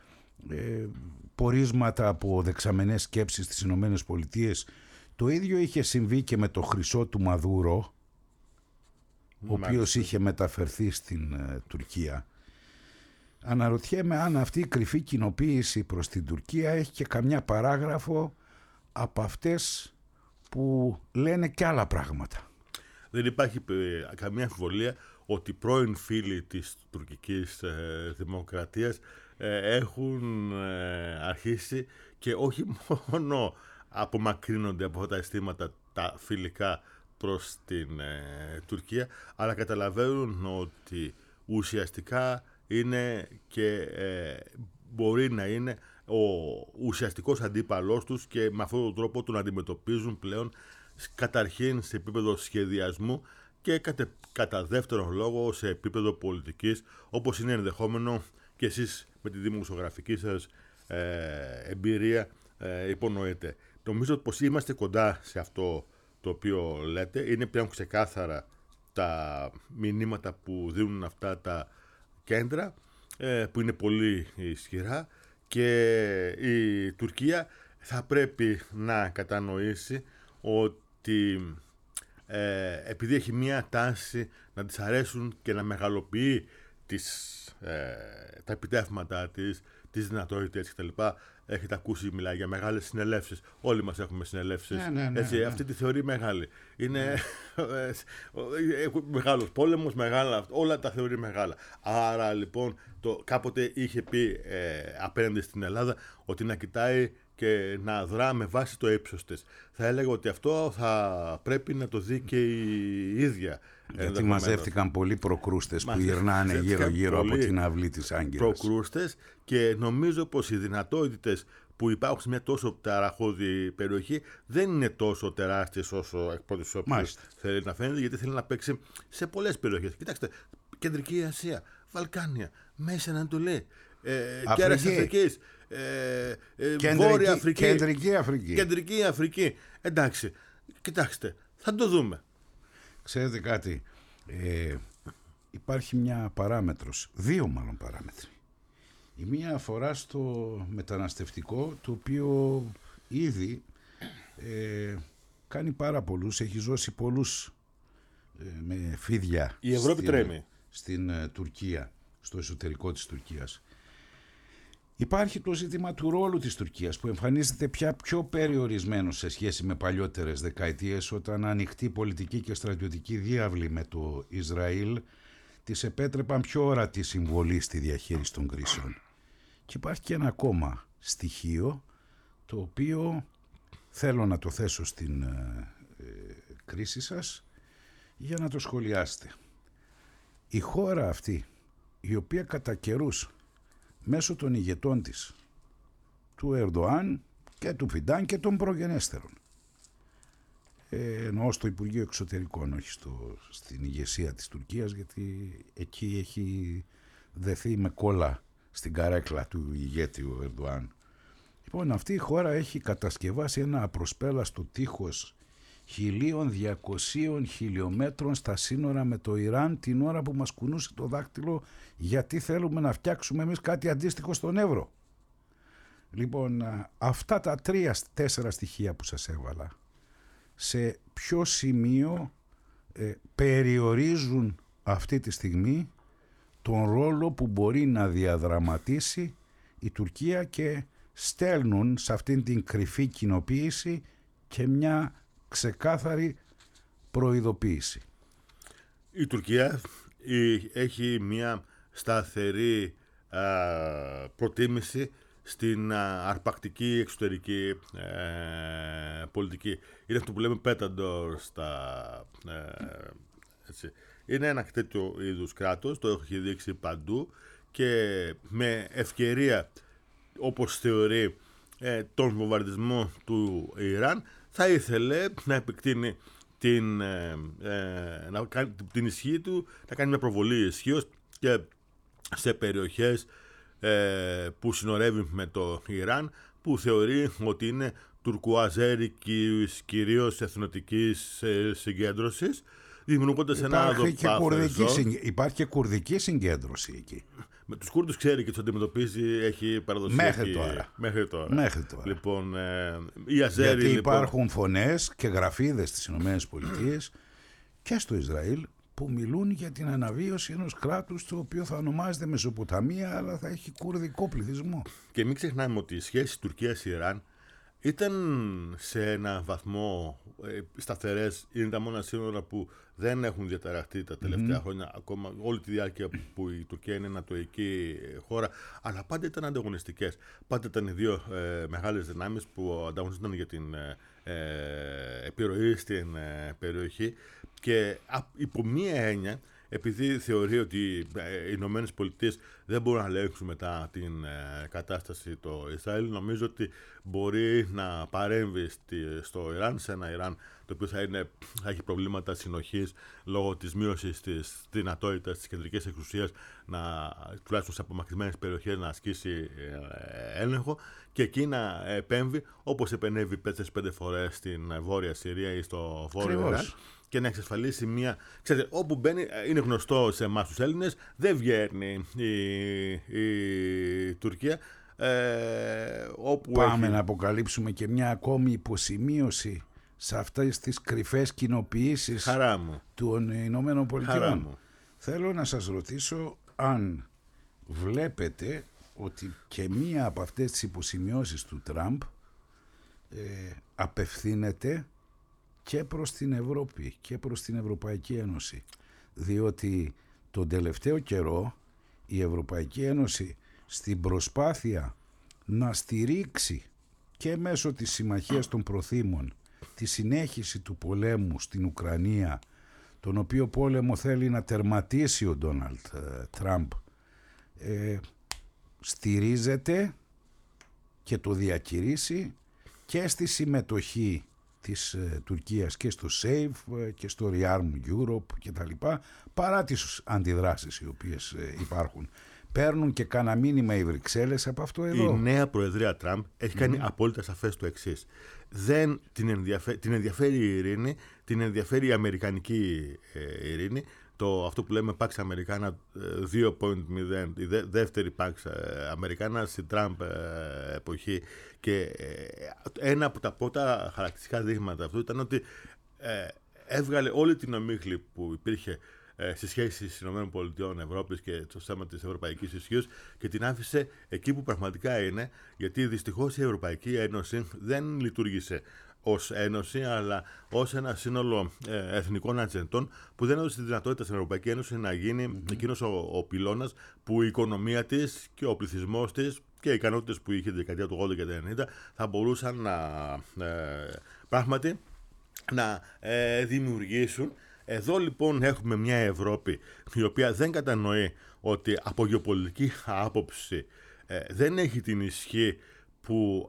πορίσματα από δεξαμενές σκέψεις στις Ηνωμένες Πολιτείες, το ίδιο είχε συμβεί και με το χρυσό του Μαδούρο, ο οποίος είχε μεταφερθεί στην Τουρκία. Αναρωτιέμαι αν αυτή η κρυφή κοινοποίηση προς την Τουρκία έχει και καμιά παράγραφο από αυτές που λένε και άλλα πράγματα. Δεν υπάρχει καμία αμφιβολία ότι πρώην φίλοι της τουρκικής δημοκρατίας έχουν αρχίσει και όχι μόνο απομακρύνονται από αυτά τα αισθήματα τα φιλικά προς την Τουρκία, αλλά καταλαβαίνουν ότι ουσιαστικά είναι και μπορεί να είναι ο ουσιαστικός αντίπαλός τους και με αυτόν τον τρόπο τον αντιμετωπίζουν πλέον καταρχήν σε επίπεδο σχεδιασμού και κατά δεύτερον λόγο σε επίπεδο πολιτικής, όπως είναι ενδεχόμενο και εσείς με τη δημοσιογραφική σας εμπειρία υπονοείτε. Νομίζω πως είμαστε κοντά σε αυτό το οποίο λέτε. Είναι πλέον ξεκάθαρα τα μηνύματα που δίνουν αυτά τα κέντρα, που είναι πολύ ισχυρά, και η Τουρκία θα πρέπει να κατανοήσει ότι επειδή έχει μία τάση να της αρέσουν και να μεγαλοποιεί τα επιτεύγματά της, τις δυνατότητες κτλ. Έχετε ακούσει, μιλάει για μεγάλες συνελεύσεις. Όλοι μας έχουμε συνελεύσεις. Ναι. Αυτή τη θεωρεί μεγάλη. Είναι μεγάλος πόλεμος, μεγάλα, όλα τα θεωρεί μεγάλα. Άρα λοιπόν κάποτε είχε πει απέναντι στην Ελλάδα ότι να κοιτάει και να δρά με βάση το ύψος της. Θα έλεγα ότι αυτό θα πρέπει να το δει και η ίδια. Γιατί μαζεύτηκαν πολλοί προκρούστες που γυρνάνε γύρω-γύρω από την αυλή της Άγκυρας. Προκρούστες, και νομίζω πως οι δυνατότητες που υπάρχουν σε μια τόσο ταραχώδη περιοχή δεν είναι τόσο τεράστιες όσο εκ πρώτης όψης θέλει να φαίνεται, γιατί θέλει να παίξει σε πολλές περιοχές. Κοιτάξτε, Κεντρική Ασία, Βαλκάνια, Μέση Ανατολή, κέρας Αφρικής, Βόρεια Αφρική, Κεντρική Αφρική. Εντάξει, κοιτάξτε, θα το δούμε. Ξέρετε κάτι, υπάρχει μια παράμετρος, 2 μάλλον παράμετροι. Η μία αφορά στο μεταναστευτικό, το οποίο ήδη κάνει πάρα πολλούς, έχει ζώσει πολλούς με φίδια. Η Ευρώπη τρέμει. Στην Τουρκία, στο εσωτερικό της Τουρκίας. Υπάρχει το ζήτημα του ρόλου της Τουρκίας που εμφανίζεται πια πιο περιορισμένο σε σχέση με παλιότερες δεκαετίες, όταν ανοιχτή πολιτική και στρατιωτική διάβλη με το Ισραήλ της επέτρεπαν πιο ορατή συμβολή στη διαχείριση των κρίσεων. Και υπάρχει και ένα ακόμα στοιχείο το οποίο θέλω να το θέσω στην κρίση σας για να το σχολιάσετε. Η χώρα αυτή, η οποία κατά καιρούς μέσω των ηγετών της, του Ερντοάν και του Φιντάν και των προγενέστερων, εννοώ στο Υπουργείο Εξωτερικών, όχι στην ηγεσία της Τουρκίας, γιατί εκεί έχει δεθεί με κόλλα στην καρέκλα του ηγέτη ο Ερντοάν. Λοιπόν, αυτή η χώρα έχει κατασκευάσει ένα απροσπέλαστο τείχος 1.200 χιλιόμετρων στα σύνορα με το Ιράν, την ώρα που μας κουνούσε το δάχτυλο γιατί θέλουμε να φτιάξουμε εμείς κάτι αντίστοιχο στον Εύρο. Λοιπόν, αυτά τα 3-4 στοιχεία που σας έβαλα, σε ποιο σημείο περιορίζουν αυτή τη στιγμή τον ρόλο που μπορεί να διαδραματίσει η Τουρκία και στέλνουν σε αυτήν την κρυφή κοινοποίηση και μια ξεκάθαρη προειδοποίηση. Η Τουρκία έχει μια σταθερή προτίμηση στην αρπακτική εξωτερική πολιτική. Είναι αυτό που λέμε πέταντορ έτσι. Είναι ένα τέτοιο είδους κράτος, το έχει δείξει παντού και με ευκαιρία, όπως θεωρεί, τον βομβαρδισμό του Ιράν, θα ήθελε να επεκτείνει την ισχύ του, να κάνει μια προβολή ισχύως και σε περιοχές που συνορεύει με το Ιράν, που θεωρεί ότι είναι τουρκοαζέρικης κυρίως εθνοτικής συγκέντρωσης, δημιουργώντας ένα υπάρχει και κουρδική συγκέντρωση εκεί. Με τους Κούρδους ξέρει και τους αντιμετωπίζει, έχει παραδοσιακή. Μέχρι τώρα. Λοιπόν, οι Αζέροι, γιατί υπάρχουν φωνές και γραφίδες στις ΗΠΑ και στο Ισραήλ που μιλούν για την αναβίωση ενός κράτους το οποίο θα ονομάζεται Μεσοποταμία, αλλά θα έχει κουρδικό πληθυσμό. Και μην ξεχνάμε ότι οι σχέσεις Τουρκίας-Ιράν ήταν σε ένα βαθμό σταθερές. Είναι τα μόνα σύνορα που δεν έχουν διαταραχτεί τα τελευταία χρόνια, ακόμα όλη τη διάρκεια που η Τουρκία είναι ανατοϊκή χώρα, αλλά πάντα ήταν ανταγωνιστικές. Πάντα ήταν οι δύο μεγάλες δυνάμεις που ανταγωνίζονταν για την επιρροή στην περιοχή, και υπό μία έννοια, επειδή θεωρεί ότι οι Ηνωμένες Πολιτείες δεν μπορούν να ελέγξουν μετά την κατάσταση το Ισραήλ, νομίζω ότι μπορεί να παρέμβει στο Ιράν, σε ένα Ιράν το οποίο θα έχει προβλήματα συνοχής λόγω της μείωσης της δυνατότητας της κεντρικής εξουσίας, τουλάχιστον σε απομακρυσμένες περιοχές, να ασκήσει έλεγχο, και εκεί να επέμβει όπως επενεύει 4-5 φορές στην Βόρεια Συρία ή στο Βόρειο Ιράν, και να εξασφαλίσει μια. Ξέρετε, όπου μπαίνει, είναι γνωστό σε εμάς τους Έλληνες, δεν βγαίνει η Τουρκία. Όπου πάμε να αποκαλύψουμε και μια ακόμη υποσημείωση σε αυτές τις κρυφές κοινοποιήσεις των Ηνωμένων Πολιτειών. Θέλω να σας ρωτήσω αν βλέπετε ότι και μία από αυτές τις υποσημειώσεις του Τραμπ απευθύνεται και προς την Ευρώπη και προς την Ευρωπαϊκή Ένωση, διότι τον τελευταίο καιρό η Ευρωπαϊκή Ένωση στην προσπάθεια να στηρίξει και μέσω της Συμμαχίας των Προθήμων τη συνέχιση του πολέμου στην Ουκρανία, τον οποίο πόλεμο θέλει να τερματίσει ο Ντόναλντ Τραμπ, στηρίζεται και το διακηρύσει και στη συμμετοχή της Τουρκίας και στο SAFE και στο Rearm Europe και τα λοιπά, παρά τις αντιδράσεις οι οποίες υπάρχουν. Παίρνουν και κάνα μήνυμα οι Βρυξέλλες από αυτό εδώ. Η νέα Προεδρία Τραμπ έχει κάνει απόλυτα σαφές το εξής. Δεν την ενδιαφέρει η ειρήνη, την ενδιαφέρει η αμερικανική ειρήνη. αυτό που λέμε Pax Americana 2.0, η δεύτερη Pax Americana στην Τραμπ εποχή. Και ένα από τα πρώτα χαρακτηριστικά δείγματα αυτού ήταν ότι έβγαλε όλη την ομίχλη που υπήρχε στις σχέσεις ΗΠΑ, Ευρώπης και το θέμα της ευρωπαϊκής ισχύως και την άφησε εκεί που πραγματικά είναι, γιατί δυστυχώς η Ευρωπαϊκή Ένωση δεν λειτουργήσε ως ένωση, αλλά ως ένα σύνολο εθνικών ατζεντών που δεν έδωσε τη δυνατότητα στην Ευρωπαϊκή Ένωση να γίνει εκείνος ο πυλώνας που η οικονομία της και ο πληθυσμός της και οι ικανότητες που είχε τη δεκαετία του 80 και του 90 θα μπορούσαν να πράγματι να δημιουργήσουν. Εδώ λοιπόν έχουμε μια Ευρώπη η οποία δεν κατανοεί ότι από γεωπολιτική άποψη δεν έχει την ισχύ που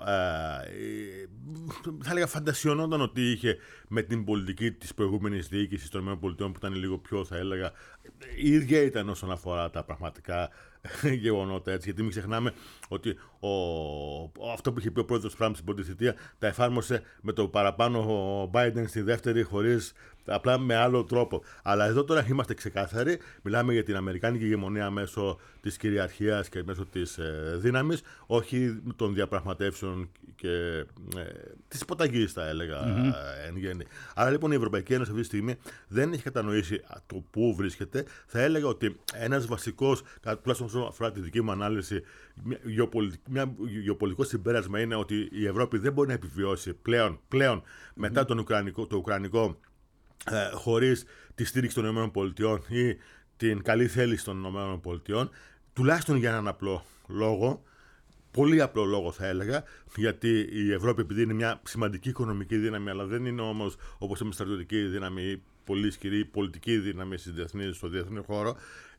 θα έλεγα φαντασιωνόταν ότι είχε με την πολιτική της προηγούμενης διοίκησης των ΗΠΑ που ήταν λίγο πιο, θα έλεγα, η ίδια ήταν όσον αφορά τα πραγματικά γεγονότα, έτσι, γιατί μην ξεχνάμε ότι αυτό που είχε πει ο πρόεδρος Τραμπ στην πρώτη θητεία τα εφάρμοσε με το παραπάνω ο Biden στη δεύτερη χωρίς, απλά με άλλο τρόπο. Αλλά εδώ τώρα είμαστε ξεκάθαροι, μιλάμε για την αμερικάνικη ηγεμονία μέσω της κυριαρχίας και μέσω της δύναμης, όχι των διαπραγματεύσεων και της υποταγής, θα έλεγα, εν γέννη. Άρα λοιπόν η Ευρωπαϊκή Ένωση αυτή τη στιγμή δεν έχει κατανοήσει το πού βρίσκεται. Θα έλεγα ότι ένας βασικός, τουλάχιστον όσον αφορά τη δική μου ανάλυση, μια γεωπολιτικό συμπέρασμα είναι ότι η Ευρώπη δεν μπορεί να επιβιώσει πλέον μετά το ουκρανικό χωρίς τη στήριξη των ΗΠΑ ή την καλή θέληση των ΗΠΑ, τουλάχιστον για έναν απλό λόγο, πολύ απλό λόγο θα έλεγα, γιατί η Ευρώπη επειδή είναι μια σημαντική οικονομική δύναμη, αλλά δεν είναι όμως όπως είμαι στρατιωτική δύναμη ή πολύ ισχυρή πολιτική δύναμη στο διεθνή χώρο,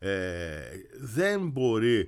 δεν μπορεί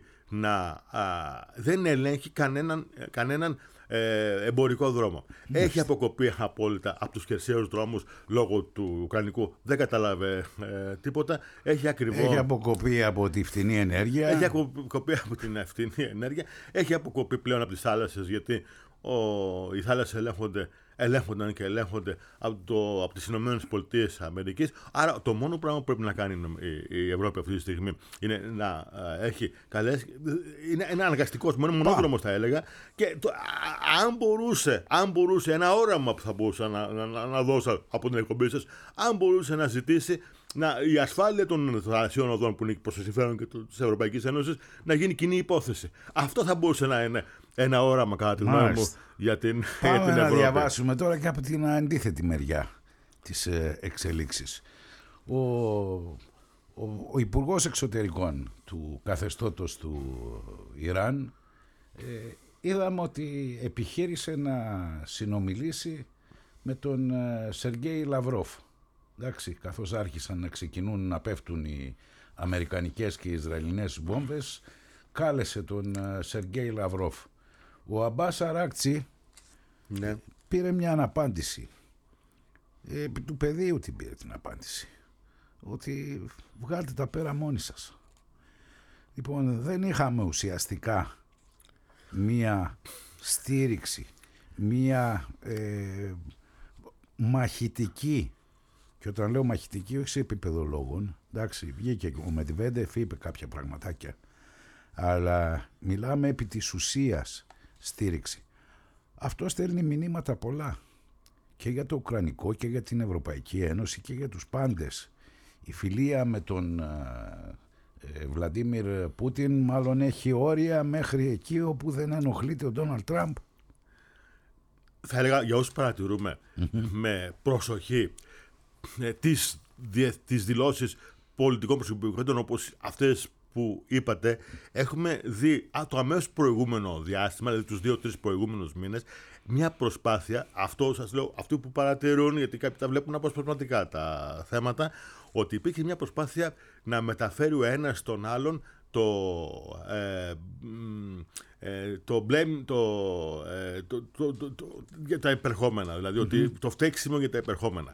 δεν ελέγχει κανέναν εμπορικό δρόμο. Έχει αποκοπεί απόλυτα από τους χερσαίους δρόμους λόγω του Ουκρανικού. Δεν κατάλαβε τίποτα. Έχει αποκοπεί από τη φτηνή ενέργεια. Έχει αποκοπεί από την φτηνή ενέργεια. Έχει αποκοπεί πλέον από τις θάλασσες, γιατί οι θάλασσες ελέγχονταν και ελέγχονται από τις ΗΠΑ. Άρα το μόνο πράγμα που πρέπει να κάνει η Ευρώπη αυτή τη στιγμή είναι να έχει είναι ένα αναγκαστικός μονόδρομος, θα έλεγα, και αν μπορούσε ένα όραμα που θα μπορούσα να δώσω από την εκπομπή σας, αν μπορούσε να ζητήσει η ασφάλεια των θαλασσιών οδών που είναι προς το συμφέρον και της Ευρωπαϊκής Ένωσης να γίνει κοινή υπόθεση. Αυτό θα μπορούσε να είναι ένα όραμα, κατά τη γνώμη μου, για την Ευρώπη. Να διαβάσουμε τώρα και από την αντίθετη μεριά της εξελίξης. Ο Υπουργός Εξωτερικών του καθεστώτος του Ιράν είδαμε ότι επιχείρησε να συνομιλήσει με τον Σεργέη Λαυρόφ. Εντάξει, καθώς άρχισαν να ξεκινούν να πέφτουν οι αμερικανικές και οι ισραηλινές βόμβες, κάλεσε τον Σεργέη Λαυρόφ. Ο Αμπάς Αράκτσι πήρε μια αναπάντηση. Επί του πεδίου την πήρε την απάντηση. Ότι βγάλτε τα πέρα μόνοι σας. Λοιπόν, δεν είχαμε ουσιαστικά μια στήριξη, μια μαχητική, και όταν λέω μαχητική όχι σε επίπεδο λόγων, εντάξει, βγήκε ο Μετβέντεφ, είπε κάποια πραγματάκια, αλλά μιλάμε επί της ουσίας στήριξη. Αυτό στέλνει μηνύματα πολλά και για το Ουκρανικό και για την Ευρωπαϊκή Ένωση και για τους πάντες. Η φιλία με τον Βλαντίμιρ Πούτιν μάλλον έχει όρια μέχρι εκεί όπου δεν ενοχλείται ο Ντόναλντ Τραμπ. Θα έλεγα για όσους παρατηρούμε με προσοχή τις δηλώσεις πολιτικών προσωπικότητων όπως αυτές που είπατε, έχουμε δει το αμέσως προηγούμενο διάστημα, δηλαδή τους 2-3 προηγούμενους μήνες, μια προσπάθεια, αυτό σας λέω, αυτοί που παρατηρούν, γιατί κάποιοι τα βλέπουν αποσπασματικά τα θέματα, ότι υπήρχε μια προσπάθεια να μεταφέρει ο ένας στον άλλον για τα υπερχόμενα, δηλαδή ότι το φταίξιμο για τα υπερχόμενα.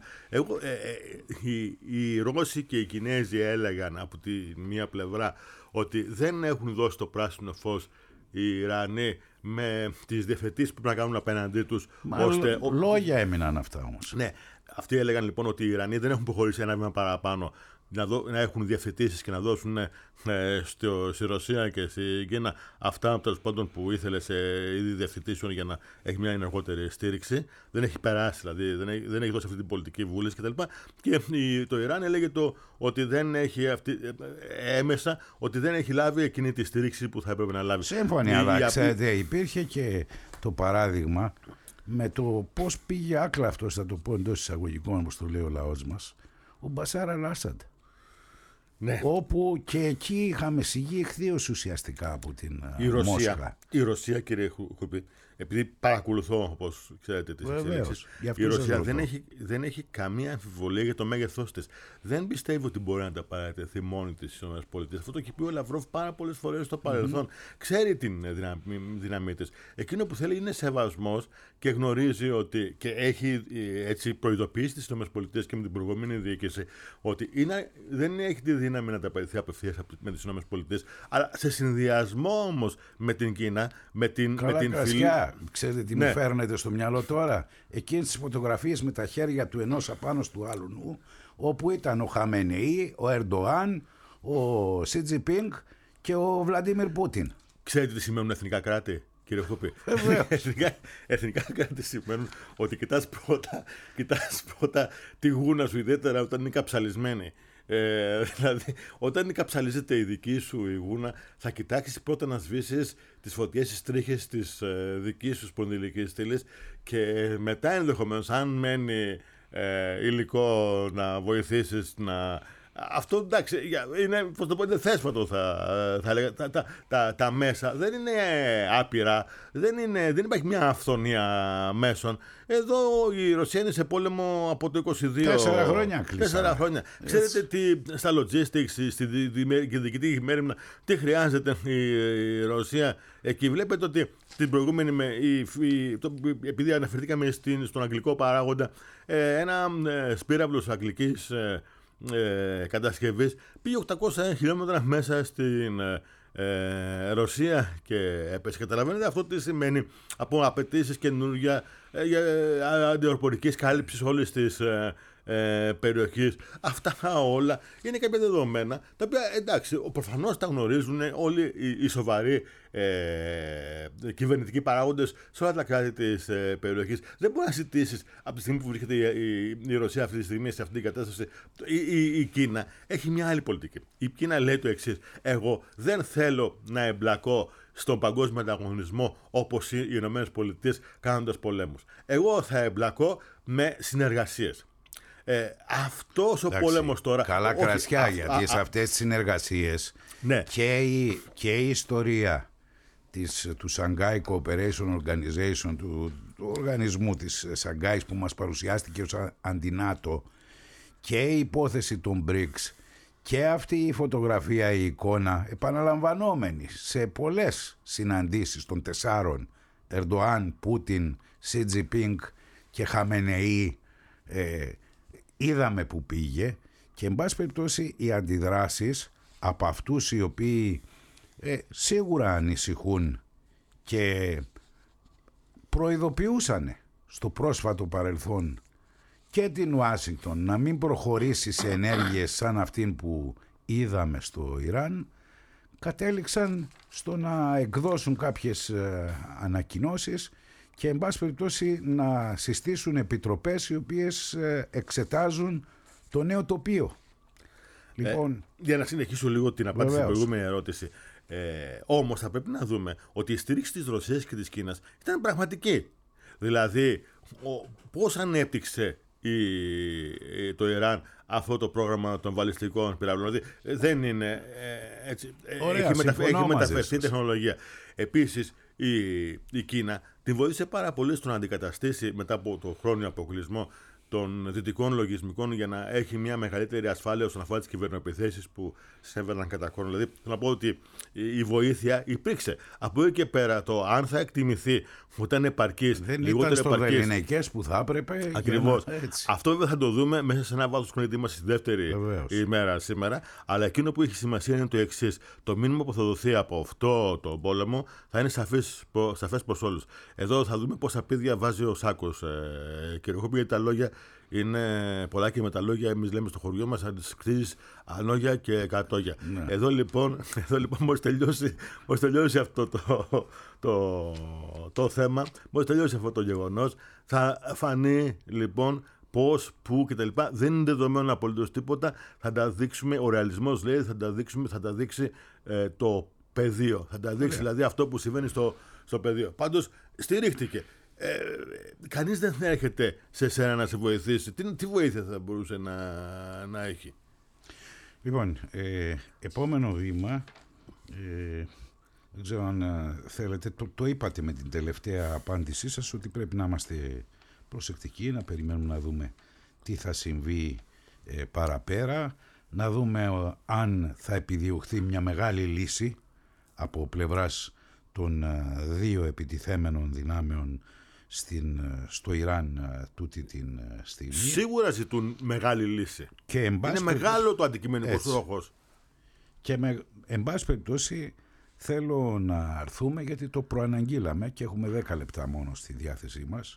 Οι Ρώσοι και οι Κινέζοι έλεγαν από τη μία πλευρά ότι δεν έχουν δώσει το πράσινο φως οι Ιρανοί με τις διευθετήσεις που πρέπει να κάνουν απέναντί τους. Λόγια έμειναν αυτά όμως. Ναι, αυτοί έλεγαν λοιπόν ότι οι Ιρανοί δεν έχουν προχωρήσει ένα βήμα παραπάνω να έχουν διευθετήσεις και να δώσουν στη Ρωσία και στην Κίνα αυτά τέλος πάντων που ήθελε σε είδη διευθετήσεων για να έχει μια ενεργότερη στήριξη. Δεν έχει περάσει, δηλαδή δεν έχει δώσει αυτή την πολιτική βούληση κτλ. Και το Ιράν έλεγε ότι δεν έχει έμεσα, ότι δεν έχει λάβει εκείνη τη στήριξη που θα έπρεπε να λάβει. Σύμφωνοι, αλλά ξέρετε, υπήρχε και το παράδειγμα με το πώς πήγε άκλαυτος, θα το πω εντός εισαγωγικών, όπως το λέει ο λαός μας, ο Μπασάρ Αλ-Άσαντ. Ναι. Όπου και εκεί είχαμε σιγή εχθείως ουσιαστικά από την Μόσχα. Η Ρωσία, κύριε Χούπη, επειδή παρακολουθώ, όπως ξέρετε, τις εξελίξεις, η Ρωσία δεν έχει καμία αμφιβολία για το μέγεθός της. Δεν πιστεύει ότι μπορεί να τα παρατεθεί μόνη της στις ΗΠΑ. Αυτό το έχει πει ο Λαυρόβ πάρα πολλές φορές στο παρελθόν. Ξέρει την δύναμή της. Εκείνο που θέλει είναι σεβασμός και γνωρίζει ότι και έχει έτσι προειδοποιήσει τις ΗΠΑ και με την προηγούμενη διοίκηση ότι δεν έχει τη δύναμη να τα παρατεθεί απευθείας με τις ΗΠΑ, αλλά σε συνδυασμό όμως με την Κίνα, με την φίλη. Ξέρετε τι μου φέρνετε στο μυαλό τώρα? Εκείνες τις φωτογραφίες με τα χέρια του ενός απάνω του άλλου νου, όπου ήταν ο Χαμενεή, ο Ερντοάν, ο Σι Τζινπίνγκ και ο Βλαντίμιρ Πούτιν. Ξέρετε τι σημαίνουν εθνικά κράτη, κύριε Χούπη? Εθνικά κράτη σημαίνουν ότι κοιτάς πρώτα τη γούνα σου, ιδιαίτερα όταν είναι καψαλισμένη. Δηλαδή, όταν καψαλίζεται η δική σου η γούνα, θα κοιτάξεις πρώτα να σβήσεις τις φωτιές, τις τρίχες της δικής σου σπονδυλικής στήλης και μετά ενδεχομένως, αν μένει υλικό να βοηθήσεις να... Αυτό εντάξει, είναι, πώς το πω, είναι θέσπατο θα έλεγα. Τα μέσα δεν είναι άπειρα, δεν υπάρχει μια αυθονία μέσων. Εδώ η Ρωσία είναι σε πόλεμο από το 22. 4 χρόνια κλείσαμε. 4 χρόνια. Ξέρετε τι, στα logistics, στη διοικητική μέρημνα, τι χρειάζεται η Ρωσία. Εκεί βλέπετε ότι την προηγούμενη, επειδή αναφερθήκαμε στον αγγλικό παράγοντα, ένα σπύραυλος αγγλικής κατασκευής πήγε 800 χιλιόμετρα μέσα στην Ρωσία και έπεσε. Καταλαβαίνετε αυτό τι σημαίνει από απαιτήσεις καινούργια για αντιορπορικής κάλυψης όλης της περιοχής. Αυτά όλα είναι κάποια δεδομένα τα οποία εντάξει προφανώς τα γνωρίζουν όλοι οι σοβαροί κυβερνητικοί παράγοντες σε όλα τα κράτη της περιοχής. Δεν μπορεί να ζητήσεις από τη στιγμή που βρίσκεται η Ρωσία αυτή τη στιγμή σε αυτή την κατάσταση. Η Κίνα έχει μια άλλη πολιτική. Η Κίνα λέει το εξής: εγώ δεν θέλω να εμπλακώ στον παγκόσμιο ανταγωνισμό όπως οι Ηνωμένες Πολιτείες κάνοντας πολέμους. Εγώ θα εμπλακώ με συνεργασίες. Αυτός ο πόλεμος τώρα... Καλά κρασιά, γιατί σε αυτές τις συνεργασίες και η ιστορία του Shanghai Cooperation Organization, του οργανισμού της Σανγκάης που μας παρουσιάστηκε ως αντινάτο, και η υπόθεση των BRICS και αυτή η φωτογραφία, η εικόνα επαναλαμβανόμενη σε πολλές συναντήσεις των 4 Ερντοάν, Πούτιν, Σι Τζινπίνγκ και Χαμενεή, είδαμε που πήγε. Και εν πάση περιπτώσει οι αντιδράσεις από αυτούς οι οποίοι σίγουρα ανησυχούν και προειδοποιούσαν στο πρόσφατο παρελθόν και την Ουάσιγκτον να μην προχωρήσει σε ενέργειες σαν αυτήν που είδαμε στο Ιράν, κατέληξαν στο να εκδώσουν κάποιες ανακοινώσεις και εν πάση περιπτώσει να συστήσουν επιτροπές οι οποίες εξετάζουν το νέο τοπίο. Λοιπόν, για να συνεχίσω λίγο την απάντηση στην προηγούμενη ερώτηση. Όμως θα πρέπει να δούμε ότι η στήριξη της Ρωσίας και της Κίνας ήταν πραγματική. Δηλαδή πώς ανέπτυξε το Ιράν αυτό το πρόγραμμα των βαλιστικών πυράβλων. Δηλαδή δεν είναι έτσι. Έχει μεταφερθεί τεχνολογία. Επίσης η Κίνα την βοήθησε πάρα πολύ στο να αντικαταστήσει μετά από το χρόνιο αποκλεισμό των δυτικών λογισμικών για να έχει μια μεγαλύτερη ασφάλεια όσον αφορά τις κυβερνοεπιθέσεις που σέβαιναν κατά χρόνο. Δηλαδή, θέλω να πω ότι η βοήθεια υπήρξε. Από εκεί και πέρα, το αν θα εκτιμηθεί ότι ήταν επαρκής, δεν ήταν στο βεληνικές που θα έπρεπε. Ακριβώς. Αυτό δεν θα το δούμε μέσα σε ένα βάθος χρονικού μας στη δεύτερη ημέρα σήμερα. Αλλά εκείνο που έχει σημασία είναι το εξής. Το μήνυμα που θα δοθεί από αυτό το πόλεμο θα είναι σαφές προς όλους. Εδώ θα δούμε πόσα πίδια βάζει ο Σάκος, κύριε Χούπη, γιατί τα λόγια είναι πολλά και με τα λόγια, εμείς λέμε στο χωριό μας, αν τις κτίζεις αλόγια και κατόγια. Ναι. Εδώ λοιπόν μόλις τελειώσει αυτό το θέμα, μόλις τελειώσει αυτό το γεγονός, θα φανεί λοιπόν πώς, πού κτλ. Δεν είναι δεδομένο απολύτως τίποτα. Θα τα δείξουμε, ο ρεαλισμός λέει, θα τα δείξει το πεδίο. Θα τα δείξει δηλαδή αυτό που συμβαίνει στο πεδίο. Πάντως στηρίχτηκε. Κανείς δεν έρχεται σε σένα να σε βοηθήσει. Τι βοήθεια θα μπορούσε να έχει? Λοιπόν, επόμενο βήμα, δεν ξέρω αν θέλετε, το είπατε με την τελευταία απάντησή σας, ότι πρέπει να είμαστε προσεκτικοί, να περιμένουμε να δούμε τι θα συμβεί παραπέρα, να δούμε αν θα επιδιωχθεί μια μεγάλη λύση από πλευράς των δύο επιτιθέμενων δυνάμεων στο Ιράν τούτη την στιγμή. Σίγουρα ζητούν μεγάλη λύση. Και είναι μεγάλο το αντικειμενικός στόχος. Και εν πάση περιπτώσει θέλω να αρθούμε, γιατί το προαναγγείλαμε και έχουμε 10 λεπτά μόνο στη διάθεσή μας.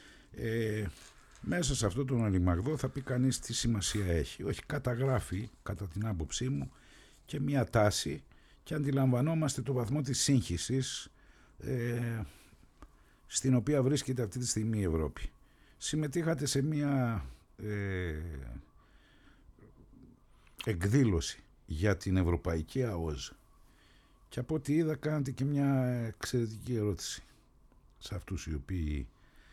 Μέσα σε αυτό τον αλιμαγδό θα πει κανείς τι σημασία έχει. Όχι, καταγράφει κατά την άποψή μου και μια τάση, και αντιλαμβανόμαστε το βαθμό της σύγχυσης στην οποία βρίσκεται αυτή τη στιγμή η Ευρώπη. Συμμετείχατε σε μια εκδήλωση για την Ευρωπαϊκή ΑΟΖ και από ό,τι είδα κάνατε και μια εξαιρετική ερώτηση σε αυτούς οι οποίοι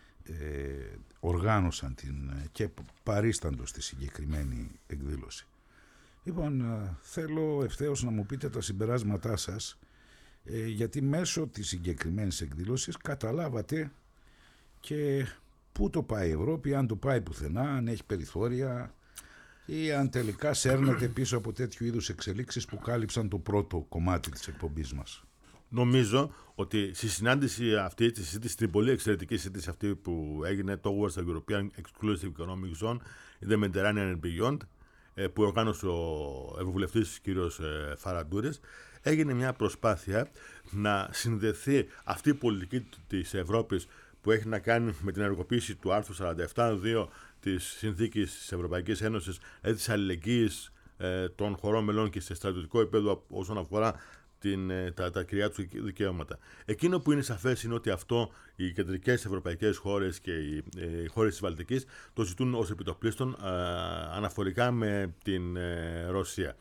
οργάνωσαν και παρίσταντος στη συγκεκριμένη εκδήλωση. Λοιπόν, θέλω ευθέως να μου πείτε τα συμπεράσματά σας, γιατί μέσω της συγκεκριμένης εκδήλωσης καταλάβατε και πού το πάει η Ευρώπη, αν το πάει πουθενά, αν έχει περιθώρια ή αν τελικά σέρνεται πίσω από τέτοιου είδους εξελίξεις που κάλυψαν το πρώτο κομμάτι της εκπομπής μας. Νομίζω ότι στη συνάντηση αυτή, στην πολύ εξαιρετική συζήτηση αυτή που έγινε towards the European Exclusive Economic Zone, the Mediterranean and Beyond, που οργάνωσε ο Ευρωβουλευτής κ. Φαραντούρης, έγινε μια προσπάθεια να συνδεθεί αυτή η πολιτική της Ευρώπης που έχει να κάνει με την ενεργοποίηση του άρθρου 47.2 της Συνθήκης της Ευρωπαϊκής Ένωσης, δηλαδή της αλληλεγγύης των χωρών μελών και σε στρατιωτικό επίπεδο όσον αφορά τα κυρία του δικαιώματα. Εκείνο που είναι σαφές είναι ότι αυτό οι κεντρικές ευρωπαϊκές χώρες και οι χώρες της Βαλτικής το ζητούν ως επιτοπλίστων αναφορικά με την Ρωσία.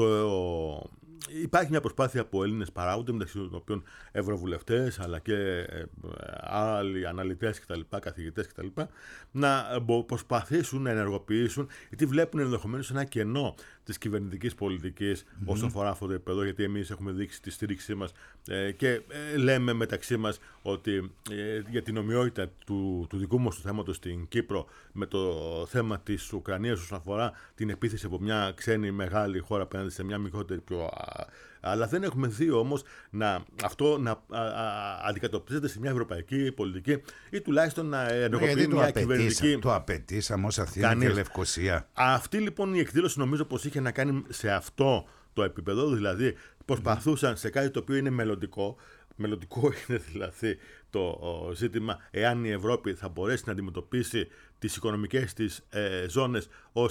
Υπάρχει μια προσπάθεια από Έλληνες παράγοντες, μεταξύ των οποίων ευρωβουλευτές αλλά και άλλοι αναλυτές κτλ., καθηγητές κτλ., να προσπαθήσουν να ενεργοποιήσουν, γιατί βλέπουν ενδεχομένως ένα κενό της κυβερνητικής πολιτικής όσον αφορά αυτό το επίπεδο, γιατί εμείς έχουμε δείξει τη στήριξή μας και λέμε μεταξύ μας ότι για την ομοιότητα του δικού μας του θέματος στην Κύπρο με το θέμα της Ουκρανίας όσον αφορά την επίθεση από μια ξένη μεγάλη χώρα απέναντι σε μια μικρότερη πιο... Αλλά δεν έχουμε δει όμως αυτό να αντικατοπτρίζεται σε μια ευρωπαϊκή πολιτική ή τουλάχιστον να ενεργοποιεί μια κυβερνητική... Το απαιτήσαμε ως Αθήνα και Λευκοσία. Αυτή λοιπόν η εκδήλωση νομίζω πως είχε να κάνει σε αυτό το επίπεδο, δηλαδή προσπαθούσαν σε κάτι το οποίο είναι μελλοντικό. Μελλοντικό είναι δηλαδή το ζήτημα εάν η Ευρώπη θα μπορέσει να αντιμετωπίσει τις οικονομικές της ζώνες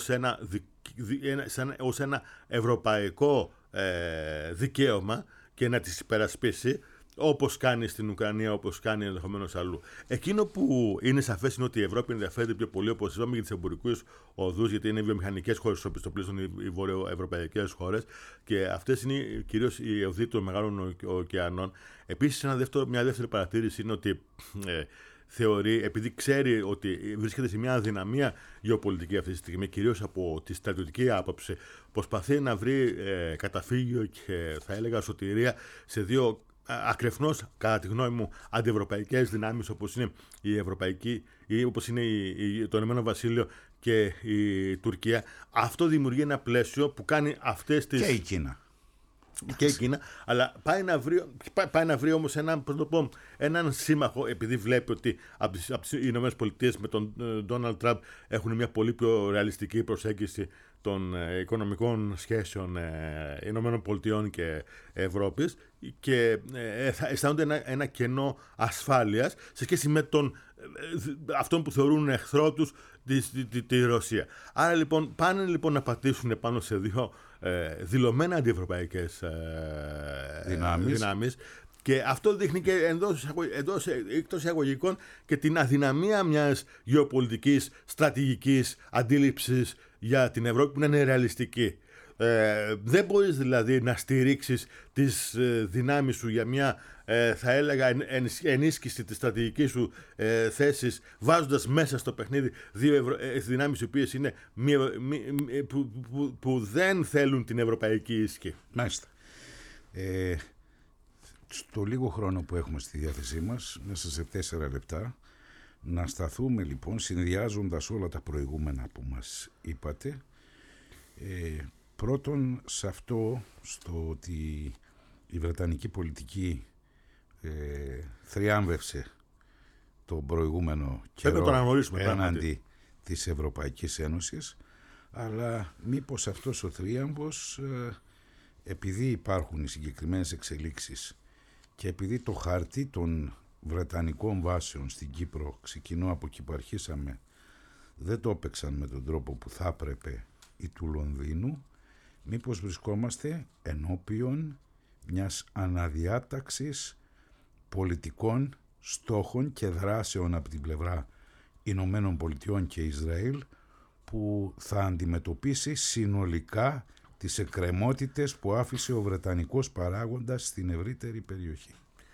ως ένα ευρωπαϊκό δικαίωμα και να τις υπερασπίσει, όπως κάνει στην Ουκρανία, όπως κάνει ενδεχομένως αλλού. Εκείνο που είναι σαφές είναι ότι η Ευρώπη ενδιαφέρεται πιο πολύ, όπως είπαμε, για τις εμπορικούς οδούς, γιατί είναι βιομηχανικές χώρες όπως στο πλαίσιο οι βορειοευρωπαϊκές χώρες και αυτές είναι κυρίως οι οδοί των μεγάλων ωκεανών. Επίσης, μια δεύτερη παρατήρηση είναι ότι θεωρεί, επειδή ξέρει ότι βρίσκεται σε μια αδυναμία γεωπολιτική αυτή τη στιγμή, κυρίως από τη στρατιωτική άποψη, προσπαθεί να βρει καταφύγιο και θα έλεγα σωτηρία σε δύο ακρεφνώς, κατά τη γνώμη μου, αντιευρωπαϊκές δυνάμεις όπως είναι η Ευρωπαϊκή ή όπως είναι το Ηνωμένο Βασίλειο και η Τουρκία. Αυτό δημιουργεί ένα πλαίσιο που κάνει αυτές τις... Και η Κίνα. Και η Κίνα, αλλά πάει να βρει όμως έναν σύμμαχο, επειδή βλέπει ότι από τις Ηνωμένες Πολιτείες με τον Ντόναλντ Τραμπ έχουν μια πολύ πιο ρεαλιστική προσέγγιση των οικονομικών σχέσεων Ηνωμένων Πολιτειών και Ευρώπης και αισθάνονται ένα κενό ασφάλειας σε σχέση με τον αυτών που θεωρούν εχθρό τους τη Ρωσία. Άρα λοιπόν πάνε λοιπόν να πατήσουν πάνω σε δύο δηλωμένα αντιευρωπαϊκές δυνάμεις. Και αυτό δείχνει και εκτός εισαγωγικών και την αδυναμία μιας γεωπολιτικής στρατηγικής αντίληψης για την Ευρώπη που να είναι ρεαλιστική. Δεν μπορείς δηλαδή να στηρίξεις τις δυνάμεις σου για μια θα έλεγα ενίσχυση της στρατηγικής σου θέσης, βάζοντας μέσα στο παιχνίδι δύο δυνάμεις οι οποίες είναι που δεν θέλουν την ευρωπαϊκή ισχύ. Μάλιστα. Στο λίγο χρόνο που έχουμε στη διάθεσή μας, μέσα σε 4 λεπτά, να σταθούμε λοιπόν συνδυάζοντας όλα τα προηγούμενα που μας είπατε. Πρώτον, σε αυτό, στο ότι η βρετανική πολιτική θριάμβευσε τον προηγούμενο καιρό έναντι της Ευρωπαϊκής Ένωσης, αλλά μήπως αυτός ο θρίαμβος, επειδή υπάρχουν οι συγκεκριμένες εξελίξεις και επειδή το χαρτί των βρετανικών βάσεων στην Κύπρο, ξεκινώ από εκεί που αρχίσαμε, δεν το έπαιξαν με τον τρόπο που θα έπρεπε ή του Λονδίνου, μήπως βρισκόμαστε ενώπιον μιας αναδιάταξης πολιτικών στόχων και δράσεων από την πλευρά Ηνωμένων Πολιτειών και Ισραήλ, που θα αντιμετωπίσει συνολικά τις εκκρεμότητες που άφησε ο βρετανικός παράγοντας στην ευρύτερη περιοχή.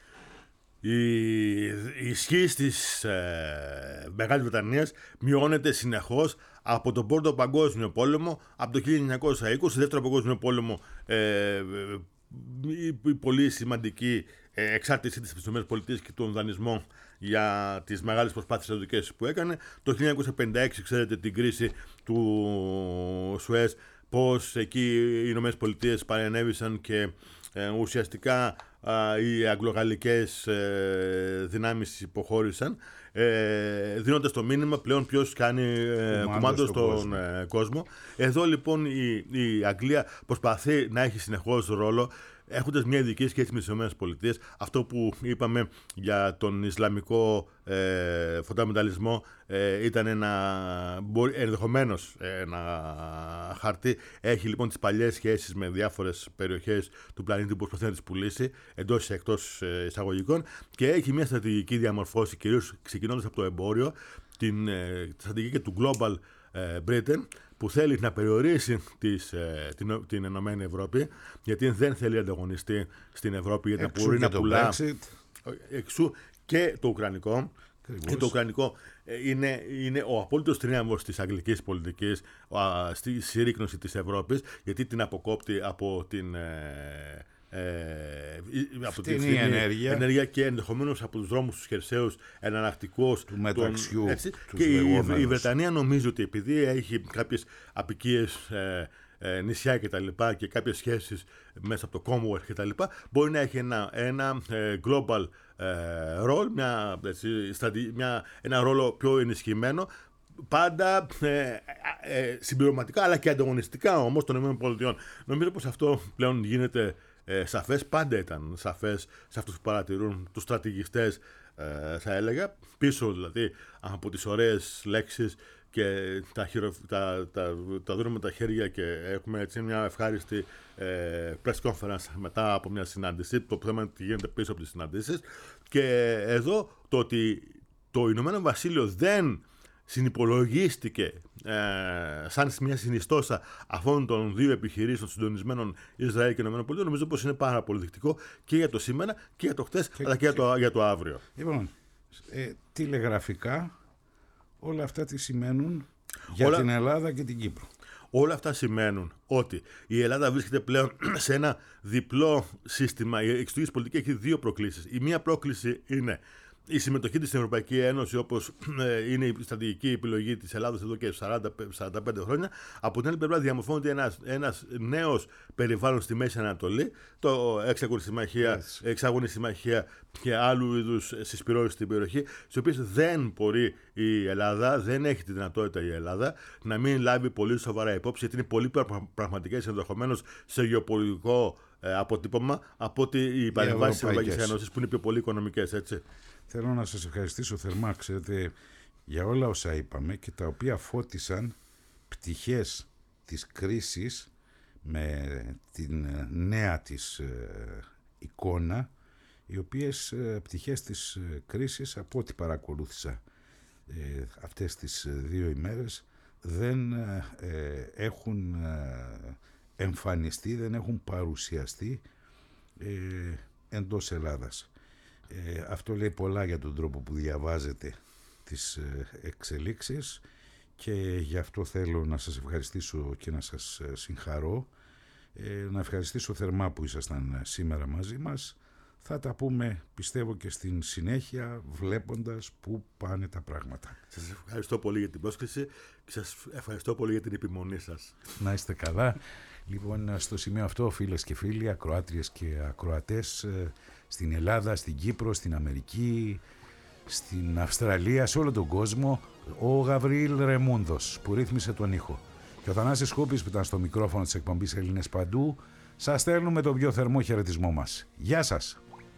Η ισχύ της Μεγάλης Βρετανίας μειώνεται συνεχώς από τον Πρώτο Παγκόσμιο Πόλεμο, από το 1920, Δεύτερο Παγκόσμιο Πόλεμο, η πολύ σημαντική εξάρτησή της από τις ΗΠΑ και τον δανεισμό για τις μεγάλες προσπάθειες στρατιωτικές που έκανε. Το 1956 ξέρετε την κρίση του Σουέζ, πως εκεί οι ΗΠΑ παρενέβησαν και ουσιαστικά οι αγγλογαλλικές δυνάμεις υποχώρησαν, δίνοντας το μήνυμα πλέον ποιος κάνει κουμάντο στον κόσμο. Εδώ λοιπόν η Αγγλία προσπαθεί να έχει συνεχώς ρόλο, έχοντας μια ειδική σχέση με τις ΗΠΑ. Αυτό που είπαμε για τον Ισλαμικό φονταμενταλισμό ήταν ενδεχομένως ένα χαρτί. Έχει λοιπόν τις παλιές σχέσεις με διάφορες περιοχές του πλανήτη που προσπαθεί να τις πουλήσει, εντός ή εκτός εισαγωγικών, και έχει μια στρατηγική διαμορφώση, κυρίως ξεκινώντας από το εμπόριο, την στρατηγική του Global Britain, που θέλει να περιορίσει την Ενωμένη Ευρώπη, γιατί δεν θέλει ανταγωνιστή στην Ευρώπη, γιατί μπορεί να πουλά εξού και το Ουκρανικό. Και το Ουκρανικό είναι ο απόλυτος τρίαμβος της αγγλικής πολιτικής στη συρρίκνωση της Ευρώπης, γιατί την αποκόπτει από την φτηνή ενέργεια και ενδεχομένως από τους δρόμους τους χερσαίους εναλλακτικούς του μεταξιού. Και η Βρετανία νομίζει ότι επειδή έχει κάποιες απικίες νησιά και κάποιες σχέσεις μέσα από το Commonwealth και τα λοιπά, μπορεί να έχει ένα global role, ένα ρόλο πιο ενισχυμένο, πάντα συμπληρωματικά αλλά και ανταγωνιστικά όμως των ΗΠΑ. Νομίζω πως αυτό πλέον γίνεται σαφές, πάντα ήταν σαφές σε αυτούς που παρατηρούν, τους στρατηγιστές, θα έλεγα, πίσω δηλαδή από τις ωραίες λέξεις και τα δίνουμε τα χέρια και έχουμε έτσι μια ευχάριστη press conference μετά από μια συνάντηση. Το θέμα είναι τι γίνεται πίσω από τις συναντήσεις. Και εδώ το ότι το Ηνωμένο Βασίλειο δεν συνυπολογίστηκε σαν μια συνιστόσα αυτών των δύο επιχειρήσεων συντονισμένων Ισραήλ και ΗΠΑ, νομίζω πως είναι πάρα πολύ δεικτικό και για το σήμερα και για το χτες, αλλά και για το αύριο. Λοιπόν, τηλεγραφικά όλα αυτά τι σημαίνουν για την Ελλάδα και την Κύπρο? Όλα αυτά σημαίνουν ότι η Ελλάδα βρίσκεται πλέον σε ένα διπλό σύστημα. Η εξωτερική πολιτική έχει δύο προκλήσεις. Η μία πρόκληση είναι η συμμετοχή της στην Ευρωπαϊκή Ένωση, όπως είναι η στρατηγική επιλογή της Ελλάδας εδώ και 40-45 χρόνια. Από την άλλη πλευρά διαμορφώνεται ένας νέος περιβάλλον στη Μέση Ανατολή, το εξάγωνη συμμαχία και άλλου είδους συσπυρώσεις στην περιοχή, στις οποίες δεν μπορεί η Ελλάδα, δεν έχει τη δυνατότητα η Ελλάδα να μην λάβει πολύ σοβαρά υπόψη, γιατί είναι πολύ πραγματικές ενδεχομένως σε γεωπολιτικό αποτύπωμα από ότι οι παρεμβάσεις της Ευρωπαϊκής Ένωσης που είναι πιο πολύ οικονομικές, έτσι. Θέλω να σας ευχαριστήσω θερμά, ξέρετε, για όλα όσα είπαμε και τα οποία φώτισαν πτυχές της κρίσης με την νέα της εικόνα, οι οποίες πτυχές της κρίσης, από ό,τι παρακολούθησα αυτές τις 2 ημέρες, δεν έχουν εμφανιστεί, δεν έχουν παρουσιαστεί εντός Ελλάδας. Αυτό λέει πολλά για τον τρόπο που διαβάζετε τις εξελίξεις και γι' αυτό θέλω να σας ευχαριστήσω και να σας συγχαρώ, να ευχαριστήσω θερμά που ήσασταν σήμερα μαζί μας. Θα τα πούμε, πιστεύω, και στην συνέχεια, βλέποντας πού πάνε τα πράγματα. Σας ευχαριστώ πολύ για την πρόσκληση και σας ευχαριστώ πολύ για την επιμονή σας. Να είστε καλά. Λοιπόν, στο σημείο αυτό, φίλες και φίλοι, ακροάτριες και ακροατές, στην Ελλάδα, στην Κύπρο, στην Αμερική, στην Αυστραλία, σε όλο τον κόσμο, ο Γαβριήλ Ρεμούντος που ρύθμισε τον ήχο και ο Θανάσης Χούπης που ήταν στο μικρόφωνο της εκπομπής Έλληνες Παντού, σας στέλνουμε τον πιο θερμό χαιρετισμό μας. Γεια σας!